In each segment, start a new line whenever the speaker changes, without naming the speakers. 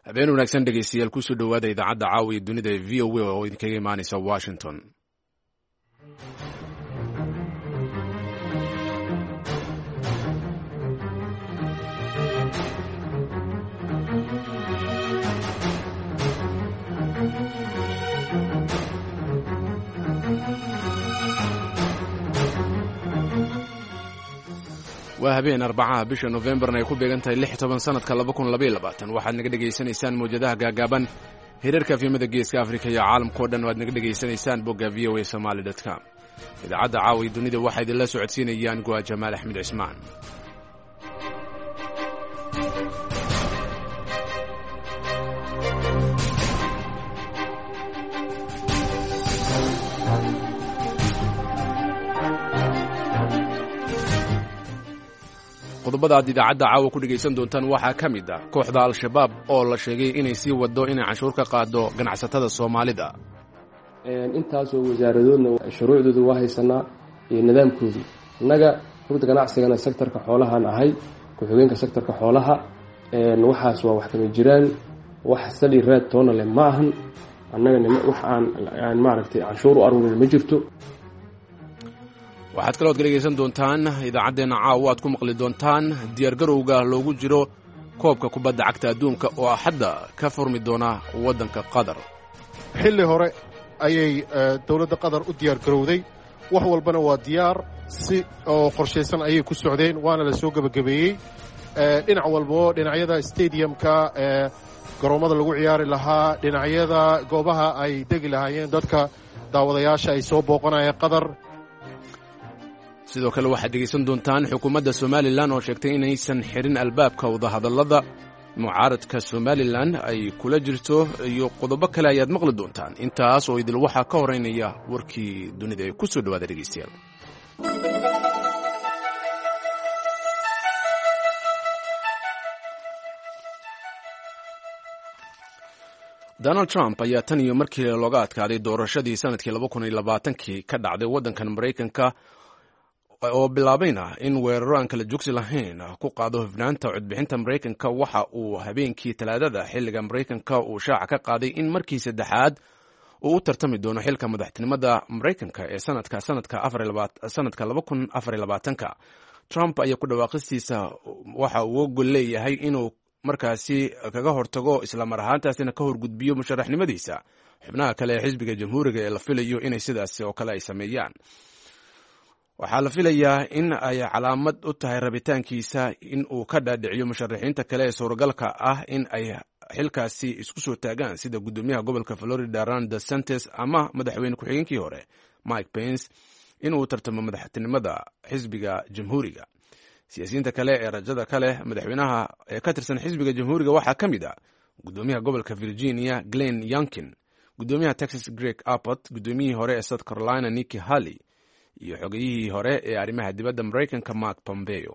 habeen wanaagsan dhegeystayaal kusoo dhowaada idaacadda caawiya dunida ee v o a oo idinkaga imaanaysa washington. waa habeen arbacaha bisha Novembarna ay ku beegan tahay 16 sanadka 2022. waxaad naga dhegaysanaysaan mowjadaha gaagaaban hirarka fiimada geeska Afrika iyo caalamka oo dhan waad naga dhegaysanaysaan bogga voasomali.com. idaacadda caawiya dunida waxaa idinla socodsiinayaan go'a Jamaal Axmed Cismaan. qodobada aad idaacadda caawa ku dhegaysan doontaan waxaa ka mid ah kooxda al-shabaab oo la sheegay inay sii wado inay canshuur ka qaado ganacsatada Soomaalida.
intaasoo wasaaradoodna shuruucdooda waa haysanaa iyo nidaamkoodu. innaga rugta ganacsigana sektorka xoolahaan ahay ku-xigeenka sektorka xoolaha. waxaas waa wax kama jiraan, wax sali raad toona leh ma ahan. annaga wax aan maaragtay canshuur u aruurin ma jirto.
waxaad kaloo dhegaysan doontaan idaacaddeenna caawa aad ku maqli doontaan diyaargarowga loogu jiro koobka kubadda cagta adduunka oo hadda ka furmi doona waddanka Qatar.
xilli hore ayay dawladda Qatar u diyaargarowday, wax walbana waa diyaar si oo qorshaysan ayay ku socdeen, waana la soo gabagabeeyey. dhinac walbo dhinacyada stadiumka, garoomada lagu ciyaari lahaa, dhinacyada goobaha ay degi lahaayeen dadka daawadayaasha ay soo booqanayeen Qatar.
sidoo kale waxaad dhegaysan doontaan xukuumadda Somaliland oo sheegtay inaysan xirin albaabka wadahadallada mucaaradka Somaliland ay kula jirto, iyo qodobo kale ayaad maqli doontaan. intaas oo idil waxaa ka horeynaya warkii dunida ee ku soo dhowaada dhegaystayaal. Donald Trump ayaa tan iyo markii looga adkaaday doorashadii sanadkii 2020 ka dhacday waddankan Maraykanka oo bilaabayna in weeraro aan kala joogsi lahayn ku qaado hufnaanta codbixinta Maraykanka, waxa uu habeenkii Talaadada xilliga Maraykanka uu shaaca ka qaaday in markii saddexaad uu u tartami doono xilka madaxtinimada Maraykanka ee sanadka 2024. Trump ayaa ku dhawaaqistiisa waxa uu gol leeyahay inuu markaasi kaga hortago isla mar ahaantaasina ka horgudbiyo musharaxnimadiisa xubnaha kale ee xisbiga jamhuuriga ee la filayo inay sidaas oo kale ay sameeyaan. waxaa la filayaa in ay calaamad u tahay rabitaankiisa in uu ka dhaadhiciyo musharaxiinta kale ee suuragalka ah in ay xilkaasi isku soo taagaan sida gudoomiyaha gobolka Florida Ron DeSantis ama madaxweyne ku-xigeenkii hore Mike Pence in uu tartamo madaxtinimada xisbiga jamhuuriga. siyaasiyiinta kale ee rajada kale madaxweynaha ee ka tirsan xisbiga jamhuuriga waxaa ka mid ah gudoomiyaha gobolka Virginia Glenn Youngkin, gudoomiyaha Texas Greg Abbott, gudoomiyihii hore ee South Carolina Nikki Haley iyo xogayihii hore ee arrimaha dibadda Maraykanka Mark Pompeo.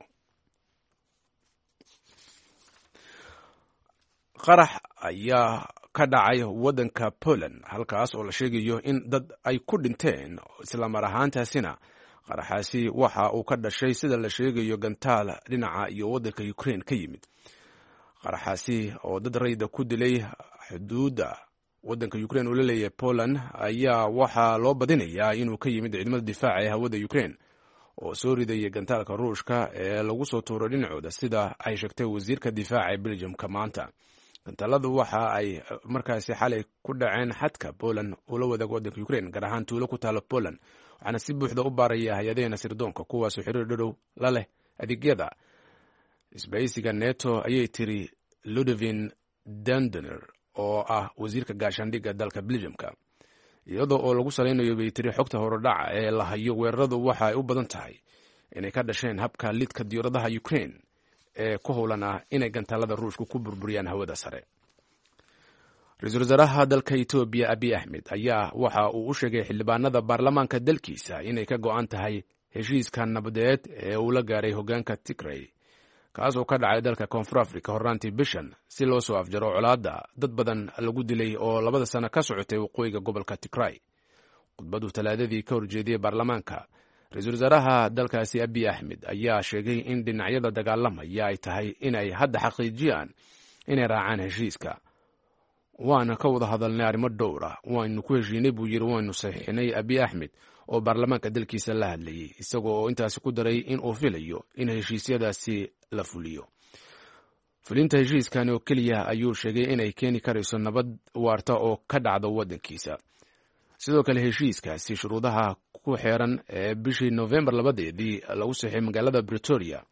qarax ayaa ka dhacay waddanka Poland halkaas oo la sheegayo in dad ay ku dhinteen, isla mar ahaantaasina qaraxaasi waxa uu ka dhashay sida la sheegayo gantaal dhinaca iyo waddanka Ukraine ka yimid. qaraxaasi oo dad rayida ku dilay xuduudda waddanka Ukraine uu la leeyahay Poland ayaa waxaa loo badinayaa inuu ka yimid ciidamada difaaca ee hawada Ukraine oo soo ridayay gantaalka Ruushka ee lagu soo tuuray dhinacooda, sida ay sheegtay wasiirka difaaca ee Belgium-ka maanta. gantaaladu waxa ay markaasi xalay ku dhaceen xadka Poland oo la wadaago waddanka Ukraine, gaar ahaan tuulo ku taalo Poland, waxaana si buuxda u baaraya hay-adaheena sirdoonka kuwaasoo xiriir dhadhow la leh adeegyada isbahaysiga NATO, ayay tiri Ludovin Dandoner oo ah wasiirka gaashaandhigga dalka Belgium-ka. iyadoo oo lagu salaynayo bay tiri xogta horodhaca ee la hayo weeraradu waxa ay u badan tahay inay ka dhasheen habka lidka diyaaradaha Ukraine ee ku howlan ah inay gantaalada Ruushka ku burburiyaan hawada sare. ra-iisul wasaaraha dalka Ethiopia Abiy Ahmed ayaa waxa uu u sheegay xildhibaanada baarlamaanka dalkiisa inay ka go'an tahay heshiiska nabadeed ee uu la gaaray hoggaanka Tigray, kaas oo ka dhacay dalka Koonfur Afrika horraantii bishan, si loo soo afjaro colaadda dad badan lagu dilay oo 2 sano ka socotay waqooyiga gobolka Tigray. khudbadu Talaadadii ka horjeediyey baarlamaanka, ra-iisul wasaaraha dalkaasi Abiy Ahmed ayaa sheegay in dhinacyada dagaalamaya ay tahay inay hadda xaqiijiyaan inay raacaan heshiiska. waana ka wada hadalnay arrimo dhowr ah, waynu ku heshiinay buu yidhi, waynu saxiixinay Abiy Axmed oo baarlamaanka dalkiisa la hadlayay, isagoo oo intaasi ku daray in uu filayo in heshiisyadaasi la fuliyo. fulinta heshiiskani oo keliya ayuu sheegay inay keeni karayso nabad waarta oo ka dhacda waddankiisa. sidoo kale heshiiskaasi shuruudaha ku xeeran ee bishii November 2 lagu saxiixay magaalada Pretoria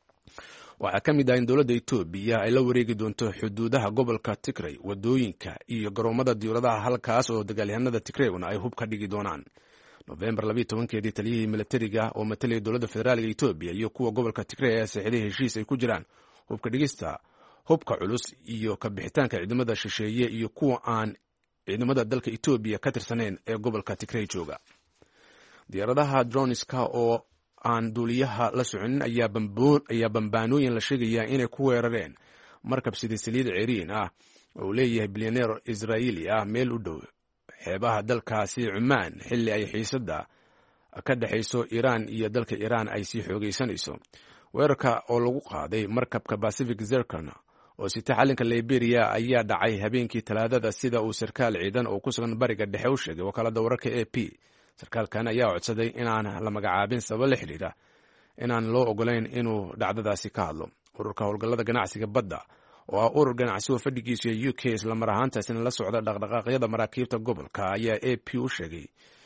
waxaa ka mid ah in dowladda Itoobiya ay la wareegi doonto xuduudaha gobolka Tigray, wadooyinka iyo garoomada diyaaradaha, halkaas oo dagaalyahanada Tigrayguna ay hub ka dhigi doonaan. November 12 taliyihii militariga oo matalaya dowladda federaalka Itoobiya iyo kuwa gobolka Tigray ayaa saxiixday heshiis ay ku jiraan hubka dhigista, hubka culus iyo ka bixitaanka ciidamada shisheeye iyo kuwa aan ciidamada dalka Itoobiya ka tirsaneen ee gobolka Tigray jooga. diyaaradaha droneska oo aan duuliyaha la soconin ayaa bambaanooyin la sheegayaa inay ku weerareen markab sida saliid ciriin ah oo leeyahay bilyaneer Israa'iili ah meel u dhow xeebaha dalkaasi Cumaan, xilli ay xiisada ka dhaxayso Iiraan iyo dalka Iiraan ay sii xoogaysanayso. weerarka oo lagu qaaday markabka Pacific Zircon oo sita xalinka Liberia ayaa dhacay habeenkii Talaadada, sida uu sarkaal ciidan oo ku sugan bariga dhexe u sheegay wakaalada wararka AP. sarkaalkan ayaa codsaday inaan la magacaabin sabab la xiriira inaan loo ogolayn inuu dhacdadaasi ka hadlo. ururka howlgallada ganacsiga badda oo ah urur ganacsi oo fadhigiisu ee UK isla mar ahaantaasina la socda dhaqdhaqaaqyada maraakiibta gobolka, ayaa AP u sheegay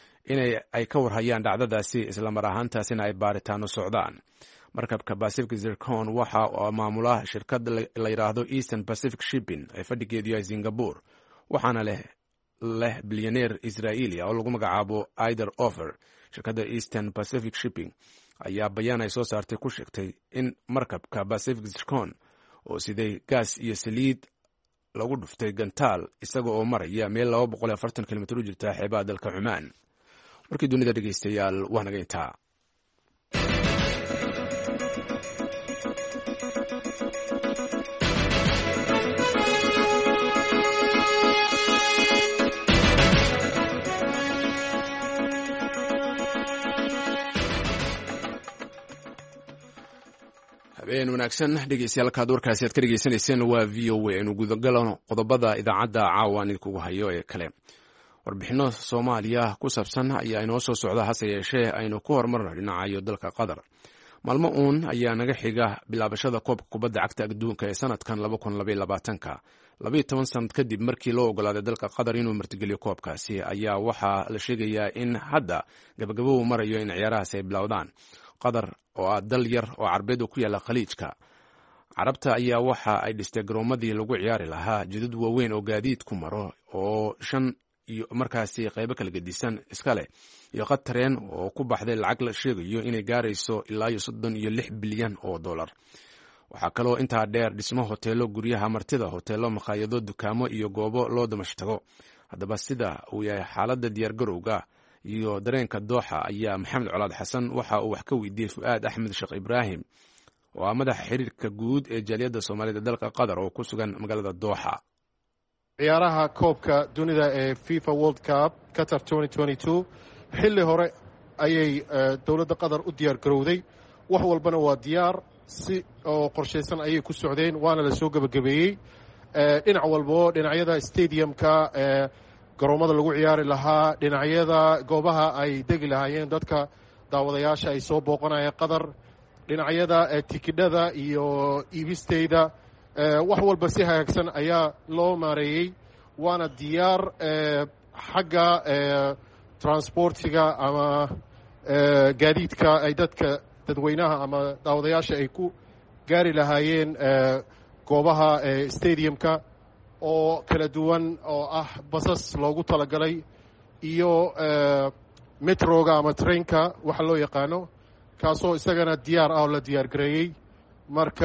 ay ka warhayaan dhacdadaasi isla mar ahaantaasina ay baaritaano socdaan. markabka Pacific Zircon waxa uu maamula shirkad la yiraahdo Eastern Pacific Shipping ee fadhigeedu yahay Singapore, waxaana leh bilyaneer Israa'iili oo lagu magacaabo Aider Ofer. shirkadda Eastern Pacific Shipping ayaa bayaan ay soo saartay ku sheegtay in markabka Pacific Zircon oo siday gaas iyo saliid lagu dhuftay gantaal isaga oo maraya meel 240 kilomitir u jirta xeebaha dalka Cumaan. warkii dunida dhegeystayaal waa naga intaa. habeen wanaagsan dhegeystayaal, kaad warkaasi aad ka dhegeysanayseen waa VOA. aynu gudagalo qodobada idaacadda caawa aan idinkugu hayo ee kale. warbixino Soomaaliya ku saabsan ayaa inoo soo socda, hase yeeshee aynu ku horumarno dhinacayo dalka Qatar. maalmo uun ayaa naga xiga bilaabashada koobka kubadda cagta adduunka ee sanadkan 2022. 12 sanad kadib markii loo ogolaaday dalka Qatar inuu martigeliyo koobkaasi, ayaa waxaa la sheegayaa in hadda gabagabo uu marayo in ciyaarahaasi ay bilowdaan. Qatar oo ah dal yar oo carbeed oo ku yaala khaliijka carabta ayaa waxa ay dhistay garoomadii lagu ciyaari lahaa jidad waaweyn oo gaadiid ku maro oo 5 iyo markaasi qaybo kala gedisan iska leh, iyo qad tareen oo ku baxday lacag la sheegayo inay gaarayso ilaa 36 bilyan oo dollar. waxaa kaloo intaa dheer dhismo hoteelo, guryaha martida, hoteelo, makhaayado, dukaamo iyo goobo loo damashtago. haddaba sida uu yahay xaaladda diyaargarowga iyo dareenka Dooxa ayaa Maxamed Colaad Xasan waxa uu wax ka weydiiyey Fuaad Axmed Sheekh Ibraahim oo ah madaxa xiriirka guud ee jaaliyadda Soomaalida dalka Qatar oo ku sugan magaalada Dooxa.
ciyaaraha koobka dunida ee FIFA World Cup Qatar 2022 xilli hore ayay dowladda Qatar u diyaar garowday. wax walbana waa diyaar, si oo qorsheysan ayay ku socdeen, waana la soo gabagabeeyey. dhinac walbo, dhinacyada stadiumka, garoomada lagu ciyaari lahaa, dhinacyada goobaha ay degi lahaayeen dadka daawadayaasha ay soo booqanayeen Qatar, dhinacyada tikidhada iyo iibisteyda, wax walba si hagaagsan ayaa loo maareeyey. waana diyaar xagga transportiga ama gaadiidka ay dadweynaha ama daawadayaasha ay ku gaari lahaayeen goobaha stadiumka oo kala duwan oo ah basas loogu talagalay iyo metroga ama trainka waxa loo yaqaano, kaasoo isagana diyaar ah oo la diyaar gareeyey. marka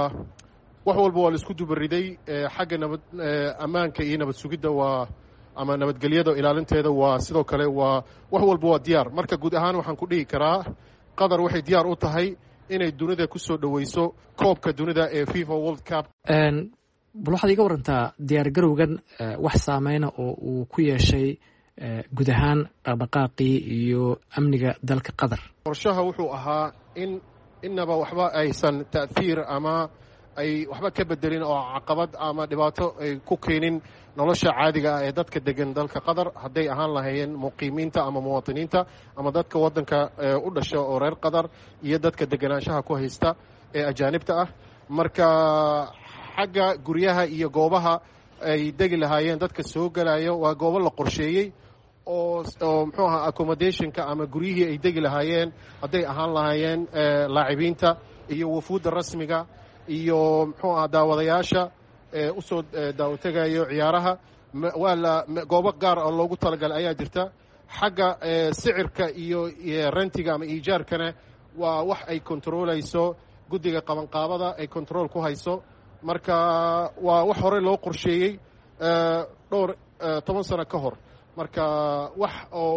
wax walba waa la isku dubariday. xagga ammaanka iyo nabad sugidda waa ama nabadgelyada ilaalinteeda waa sidoo kale waa wax walba waa diyaar. marka guud ahaan waxaan ku dhihi karaa Qatar waxay diyaar u tahay inay dunida ku soo dhaweyso koobka dunida ee FIFA World Cup.
bal waxaad iga warantaa diyaargarowgan wax saameyna oo uu ku yeeshay guud ahaan dhaqdhaqaaqii iyo amniga dalka Qatar.
qorshaha wuxuu ahaa in inaba waxba aysan ta'thiir ama ay waxba ka bedelin oo caqabad ama dhibaato ay ku keenin nolosha caadiga ah ee dadka degan dalka qatar hadday ahaan lahaayeen muqiimiinta ama muwaatiniinta ama dadka waddanka u dhasha oo reer qatar iyo dadka deganaanshaha ku haysta ee ajaanibta ah marka xagga guryaha iyo goobaha ay degi lahaayeen dadka soo gelayo waa goobo la qorsheeyey oo muxuu ahaa accommodationka ama guryihii ay degi lahaayeen hadday ahaan lahaayeen laacibiinta iyo wafuudda rasmiga iyo muxuu ahaa daawadayaasha usoo daawategayo ciyaaraha goobo gaar oo loogu talagalay ayaa jirta xagga sicirka iyo rentiga ama iijaarkana waa wax ay kontroolayso guddiga qabanqaabada ay control ku hayso marka waa wax hore loo qorsheeyey dhowr 10 sano ka hor marka wax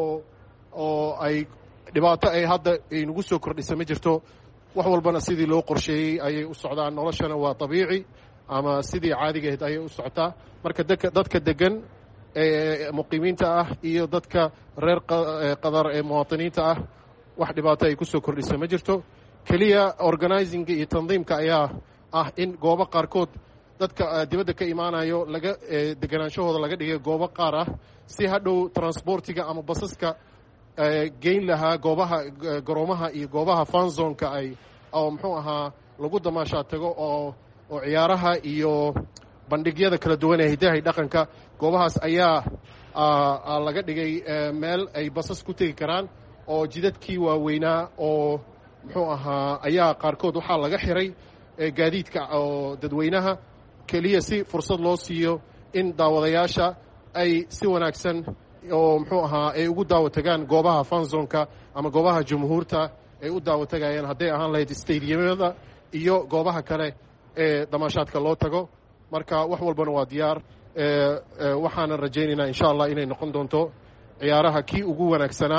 oo ay dhibaato ay hadda inagu soo kordhisa ma jirto wax walbana sidii loo qorsheeyey ayay u socdaan noloshana waa dabiici ama sidii caadigahayd ayay u socotaa marka dadka degan ee muqiimiinta ah iyo dadka reer qatar ee muwaatiniinta ah wax dhibaato ay ku soo kordhisa ma jirto keliya organizinga iyo tandiimka ayaa ah in goobo qaarkood dadka dibadda ka imaanayo laga deganaanshahooda laga dhigay goobo qaar ah si hadhow transportiga ama basaska geyn lahaa goobaha garoomaha iyo goobaha fanzonka ay oo muxuu ahaa lagu damaashaa tago oo ciyaaraha iyo bandhigyada kala duwan ee hidaha dhaqanka goobahaas ayaa laga dhigay meel ay basas ku tegi karaan oo jidadkii waaweynaa oo muxuu ahaa ayaa qaarkood waxaa laga xiray gaadiidka oo dadweynaha keliya si fursad loo siiyo in daawadayaasha ay si wanaagsan oo muxuu ahaa ay ugu daawategaan goobaha fanzonka ama goobaha jumhuurta ay u daawatagayaan hadday ahaan lahayd stadiumyada iyo goobaha kale ee damaashaadka loo tago marka wax walbana waa diyaar waxaanan rajaynaynaa insha allah inay noqon doonto ciyaaraha kii ugu wanaagsanaa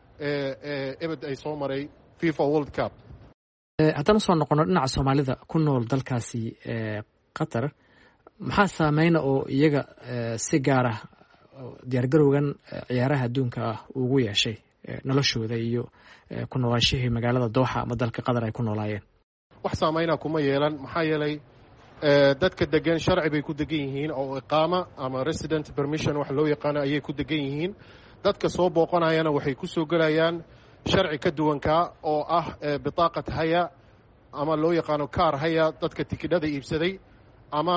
ebed ay soo maray FIFA World Cup
haddana soo noqono dhinaca soomaalida ku nool dalkaasi qatar maxaa saameyna oo iyaga si gaara diyaargarowgan ciyaaraha adduunka ah ugu yeeshay noloshooda iyo ku noolaashihii magaalada dooxa ama dalka qatar ay ku noolaayeen
wax saameyna kuma yeelan maxaa yeelay dadka degan sharci bay ku degan yihiin oo iqaama ama resident permission wax loo yaqaano ayay ku degan yihiin dadka soo booqanayana waxay ku soo gelayaan sharci ka duwanka oo ah bitaaqat haya ama loo yaqaano kaar haya dadka tikidhada iibsaday ama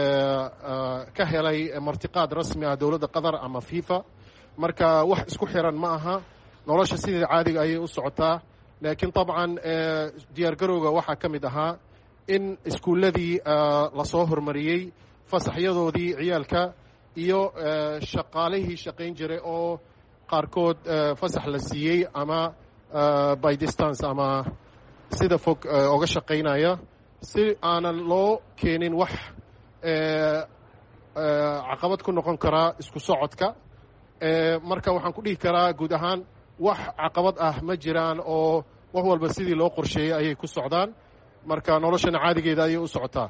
ka helay martiqaad rasmi ah dowladda qatar ama FIFA marka wax isku xiran ma aha nolosha sidii caadiga ayay u socotaa laakiin dabcan diyaargarowga waxaa ka mid ahaa in iskuulladii lasoo hormariyey fasaxyadoodii ciyaalka iyo shaqaalihii shaqayn jiray oo qaarkood fasax la siiyey ama by distance ama sida fog oga shaqaynaya si aanan loo keenin wax caqabad ku noqon karaa isku socodka marka waxaan ku dhihi karaa guud ahaan wax caqabad ah ma jiraan oo wax walba sidii loo qorsheeyey ayay ku socdaan marka noloshana caadigeeda ayay u socotaa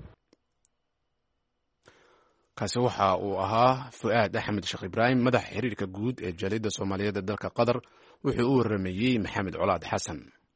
kaasi waxa uu ahaa fu'aad axmed sheekh ibraahim madaxa xiriirka guud ee jaaliyadda soomaaliyeed ee dalka qatar wuxuu u warameeyey maxamed colaad xasan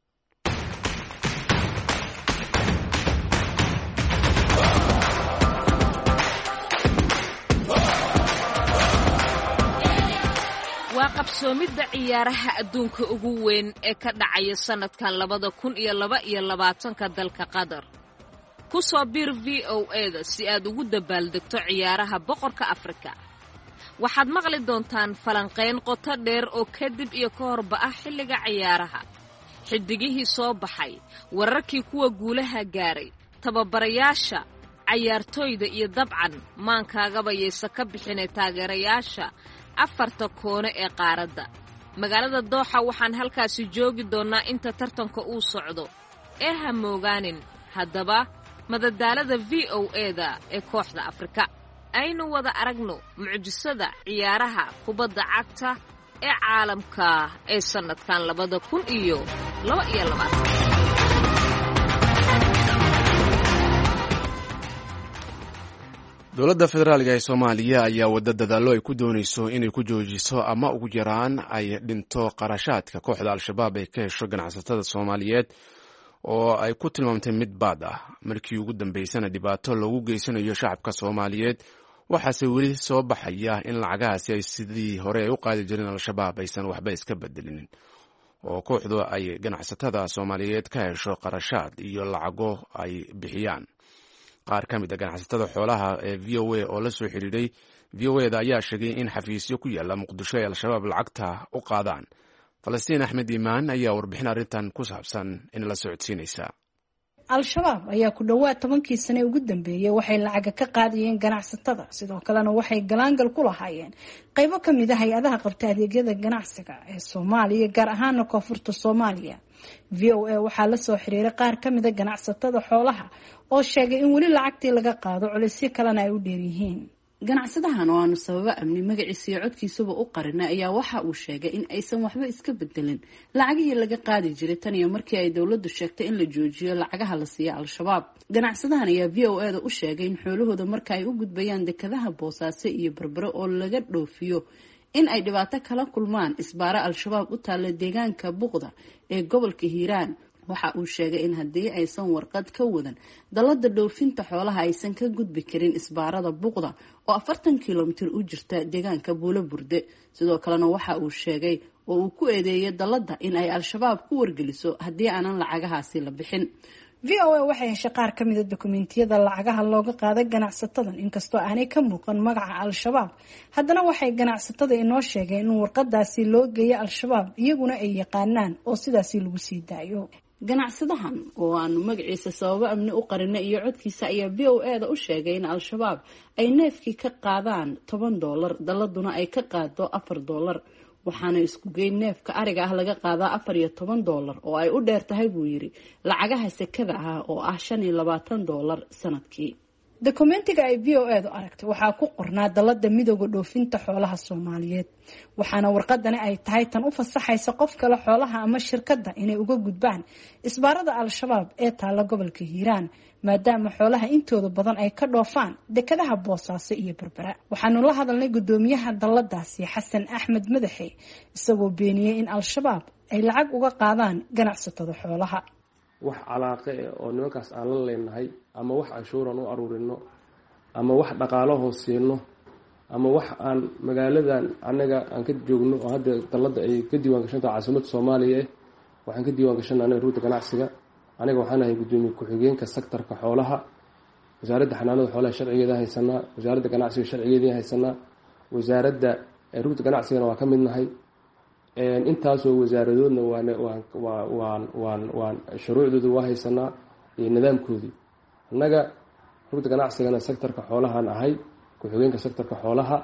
waa qabsoomidda ciyaaraha adduunka ugu weyn ee ka dhacaya sannadkan 2022 dalka qatar ku soo biir VOA-da si aad ugu dabaaldegto ciyaaraha boqorka Afrika waxaad maqli doontaan falanqayn qoto dheer oo kadib iyo ka horba ah xilliga ciyaaraha xidigihii soo baxay wararkii kuwa guulaha gaaray tababarayaasha ciyaartooyda iyo dabcan maankaagaba yeesa ka bixinay taageerayaasha afarta koone ee qaaradda magaalada dooxa waxaan halkaasi joogi doonaa inta tartanka uu socdo ee ha moogaanin haddaba madadaalada VOA-da ee kooxda Afrika aynu wada aragno mucjisada ciyaaraha kubadda cagta ee caalamka ee sannadkan 2022
dowladda federaalka ee soomaaliya ayaa wadda dadaallo ay ku doonayso inay ku joojiso ama ugu yaraan ay dhinto qarashaadka kooxda al-shabaab ay ka hesho ganacsatada soomaaliyeed oo ay ku tilmaamtay mid baad ah markii ugu dambeysana dhibaato loogu geysanayo shacabka soomaaliyeed waxaase weli soo baxaya in lacagahaasi ay sidii hore ay u qaadi jireen al-shabaab aysan waxba iska bedelinin oo kooxdu ay ganacsatada soomaaliyeed ka hesho qarashaad iyo lacago ay bixiyaan. qaar ka mid a ganacsatada xoolaha ee v o a oo la soo xidhiidhay v o eda ayaa sheegay in xafiisyo ku yaala muqdisho ay al-shabaab lacagta u qaadaan. falastiin axmed iimaan ayaa warbixin arrintan ku saabsan in la socodsiinaysa.
al-shabaab ayaa ku dhowaad 10kii sane ugu dambeeyey waxay lacaga ka qaadayeen ganacsatada, sidoo kalena waxay galaangal ku lahaayeen qaybo ka mid ah hay-adaha qabta adeegyada ganacsiga ee Soomaaliya, gaar ahaan koonfurta Soomaaliya. v o a waxaa la soo xiriiray qaar ka mid a ganacsatada xoolaha oo sheegay in weli lacagtii laga qaado culeysyo kalena ay u dheer yihiin.
ganacsadahan oo aanu sababo amni magaciisa iyo codkiisaba u qarinay ayaa waxa uu sheegay in aysan waxba iska bedelin lacagihii laga qaadi jiray tan iyo markii ay dowladdu sheegtay in la joojiyo lacagaha la siiya al-shabaab. ganacsadahan ayaa v o eda u sheegay in xoolahooda marka ay u gudbayaan dekedaha Boosaaso iyo Berbera oo laga dhoofiyo in ay dhibaato kala kulmaan isbaara al-shabaab u taalla deegaanka Buuqda ee gobolka Hiiraan. waxa uu sheegay in haddii aysan warqad ka wadan dalada dhoofinta xoolaha aysan ka gudbi karin isbaarada Buuqda oo 40 kilomitir u jirta deegaanka Buulo Burde. sidoo kalena waxa uu sheegay oo uu ku eedeeyay dalada in ay al-shabaab ku wargeliso haddii aanan lacagahaasi la bixin.
v o a waxay heshay qaar ka mid a dokumentiyada lacagaha looga qaaday ganacsatadan, inkastoo aanay ka muuqan magaca al-shabaab. haddana waxay ganacsatada inoo sheegeen in warqadaasi loo geeyo al-shabaab iyaguna ay yaqaanaan oo sidaasi lagu sii daayo.
ganacsadahan oo aanu magaciisa sababo amni u qarinay iyo codkiisa ayaa v o eda u sheegay in al-shabaab ay neefkii ka qaadaan $10, daladuna ay ka qaado $4, waxaana isku geyn neefka ariga ah laga qaadaa $14 oo ay u dheer tahay buu yiri lacagaha sekada ah oo ah $25 sanadkii.
dokumentiga ay v o edu aragtay waxaa ku qornaa dalada midowga dhoofinta xoolaha Soomaaliyeed, waxaana warqadani ay tahay tan u fasaxaysa qof kale xoolaha ama shirkadda inay uga gudbaan isbaarada al-shabaab ee taala gobolka Hiiraan, maadaama xoolaha intooda badan ay ka dhoofaan dekedaha Boosaaso iyo Berbera. waxaanu la hadalnay gudoomiyaha daladaasi Xasan Axmed Madaxe, isagoo beeniyay in al-shabaab ay lacag uga qaadaan ganacsatada xoolaha.
wax calaaqe oo nimankaas aan la leenahay ama wax cashuuran u aruurino ama wax dhaqaalo hoosiino ama wax aan magaaladan anaga aan ka joogno oo hadda dalada ay ka diiwaan gashantaa caasimadda Soomaaliya waxaan ka diiwaan gashanaa ruuta ganacsiga. aniga waxaan ahay gudoomiye ku-xigeenka sektorka xoolaha, wasaaradda xanaanada xoolaha sharcigeeda haysanaa, wasaaradda ganacsiga sharcigeeda haysanaa, wasaaradda ruuta ganacsigana waa ka mid nahay. intaasoo wasaaradoodna waan shuruucdooda waa haysanaa iyo nidaamkoodii. annaga ruuta ganacsigana sektorka xoolahaan ahay ku-xigeenka sektorka xoolaha.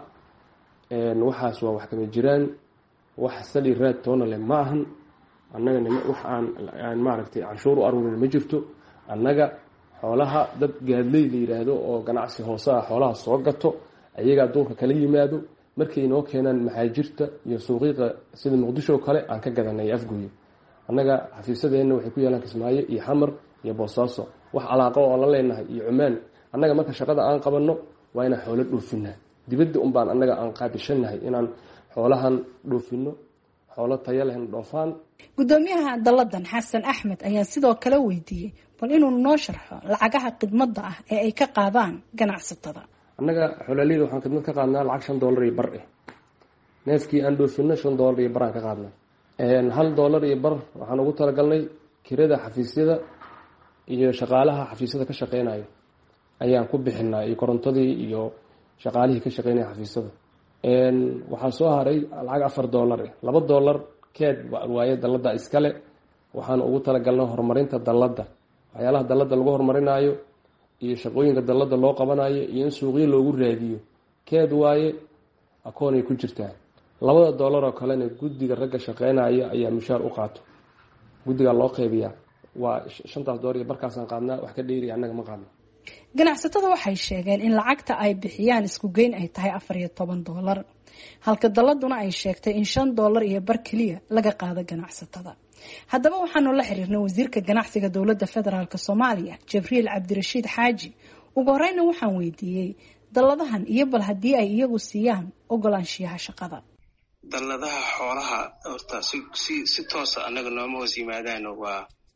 waxaas waa wax kama jiraan, wax sali raad toona leh ma ahan. annaga wax aan maaragtay canshuur u aruurin ma jirto. annaga xoolaha dad gaadley la yidhaahdo oo ganacsi hoose ah xoolaha soo gato ayagaa duurka kala yimaado, markay inoo keenaan maxaajirta iyo suuqiiqa sida Muqdisho kale aan ka gadanay Afgooye. annaga xafiisadeena waxay ku yaalaan Kismaayo iyo Xamar iyo Boosaaso. wax alaaqo oo la leenahay iyo Cumaan. annaga marka shaqada aan qabanno waa inaan xoolo dhoofinaa dibadda baan annaga aan qaabishanahay inaan xoolahan dhoofino, xoolo tayo leh dhoofaan.
gudoomiyaha daladan Xasan Axmed ayaa sidoo kale weydiiyay bal inuu noo sharxo lacagaha khidmadda ah ee ay ka qaadaan ganacsatada.
annaga xoolaaleyda waxaan khidmad ka qaadnaa lacag $5 iyo bar ah. neefkii aan dhoofino $5 iyo bar aan ka qaadnaa. $1 iyo bar waxaan ugu talagalnay kirada xafiisyada iyo shaqaalaha xafiisyada ka shaqeynaya ayaan ku bixinaa, iyo korontadii iyo shaqaalihii ka shaqeynaya xafiisyada. waxaa soo haray lacag $4 ah. $2 keed waaye dalada iskale. waxaan ugu talagalnay horumarinta dalada, waxyaalaha dalada lagu horumarinayo iyo shaqooyinka dalada loo qabanayo iyo in suuqyo loogu raadiyo. keed waaye akoon ay ku jirtaa. $2 oo kalena guddiga ragga shaqeynaya ayaa mushaar u qaato, guddiga loo qeybiyaa. waa $5 iyo barkaasaan qaadnaa, wax ka dheeri annaga ma qaadno.
ganacsatada waxay sheegeen in lacagta ay bixiyaan isku geyn ay tahay $14, halka daladuna ay sheegtay in $5 iyo bar keliya laga qaado ganacsatada. haddaba waxaanu la xiriirnay wasiirka ganacsiga dowladda federaalk Soomaaliya Jibriil Cabdirashiid Xaaji. ugu horeyna waxaan weydiiyey daladahan iyo bal haddii ay iyagu siiyaan ogolaanshiyaha shaqada.
daladaha xoolaha horta si toosa annaga nooma hoos yimaadaan. waa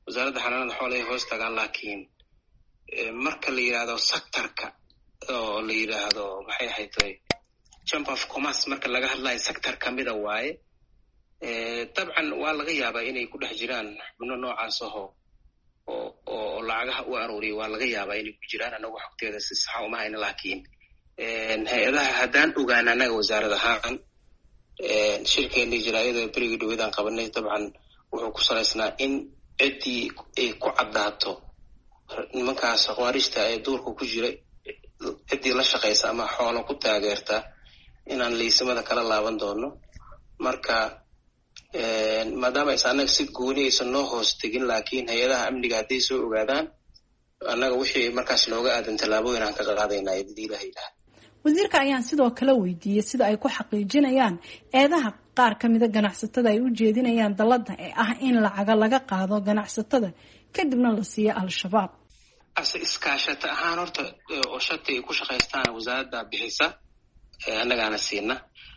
wasaaradda xanaanada xoolaha hoos tagaan, laakiin marka la yidhaahdo sectorka oo la yidhaahdo maxay ahayd chamber of commerce marka laga hadlayo sector kamida waaye. dabcan waa laga yaabaa inay ku dhex jiraan xubno noocaas oo lacagaha u aruuriya, waa laga yaabaa inay ku jiraan. anagu xogteeda si saxa uma hayna, laakiin hay-adaha haddaan ogaan annaga wasaarad ahaan shirkeennii jaraayada berigii dhaweydaan qabanay dabcan wuxuu ku salaysnaa in ciddii ay ku caddaato nimankaas khawaarijta ee duurka ku jira, ciddii la shaqaysa ama xoolo ku taageerta inaan liisamada kala laaban doono. marka maadaama aysa annaga si gooni aysan noo hoos tegin, laakiin hay-adaha amniga hadday soo ogaadaan annaga wixii markaas looga aadan tallaabooyin aan ka qaadaynaa haddii ilaha yidhaha.
wasiirka ayaan sidoo kale weydiiyey sida ay ku xaqiijinayaan eedaha qaar ka mida ganacsatada ay u jeedinayaan dalladda ee ah in lacaga laga qaado ganacsatada kadibna la siiyo al-shabaab.
ase iskaashata ahaan horta oo shati ay ku shaqaystaan wasaaradda bixisa, annagaana siina.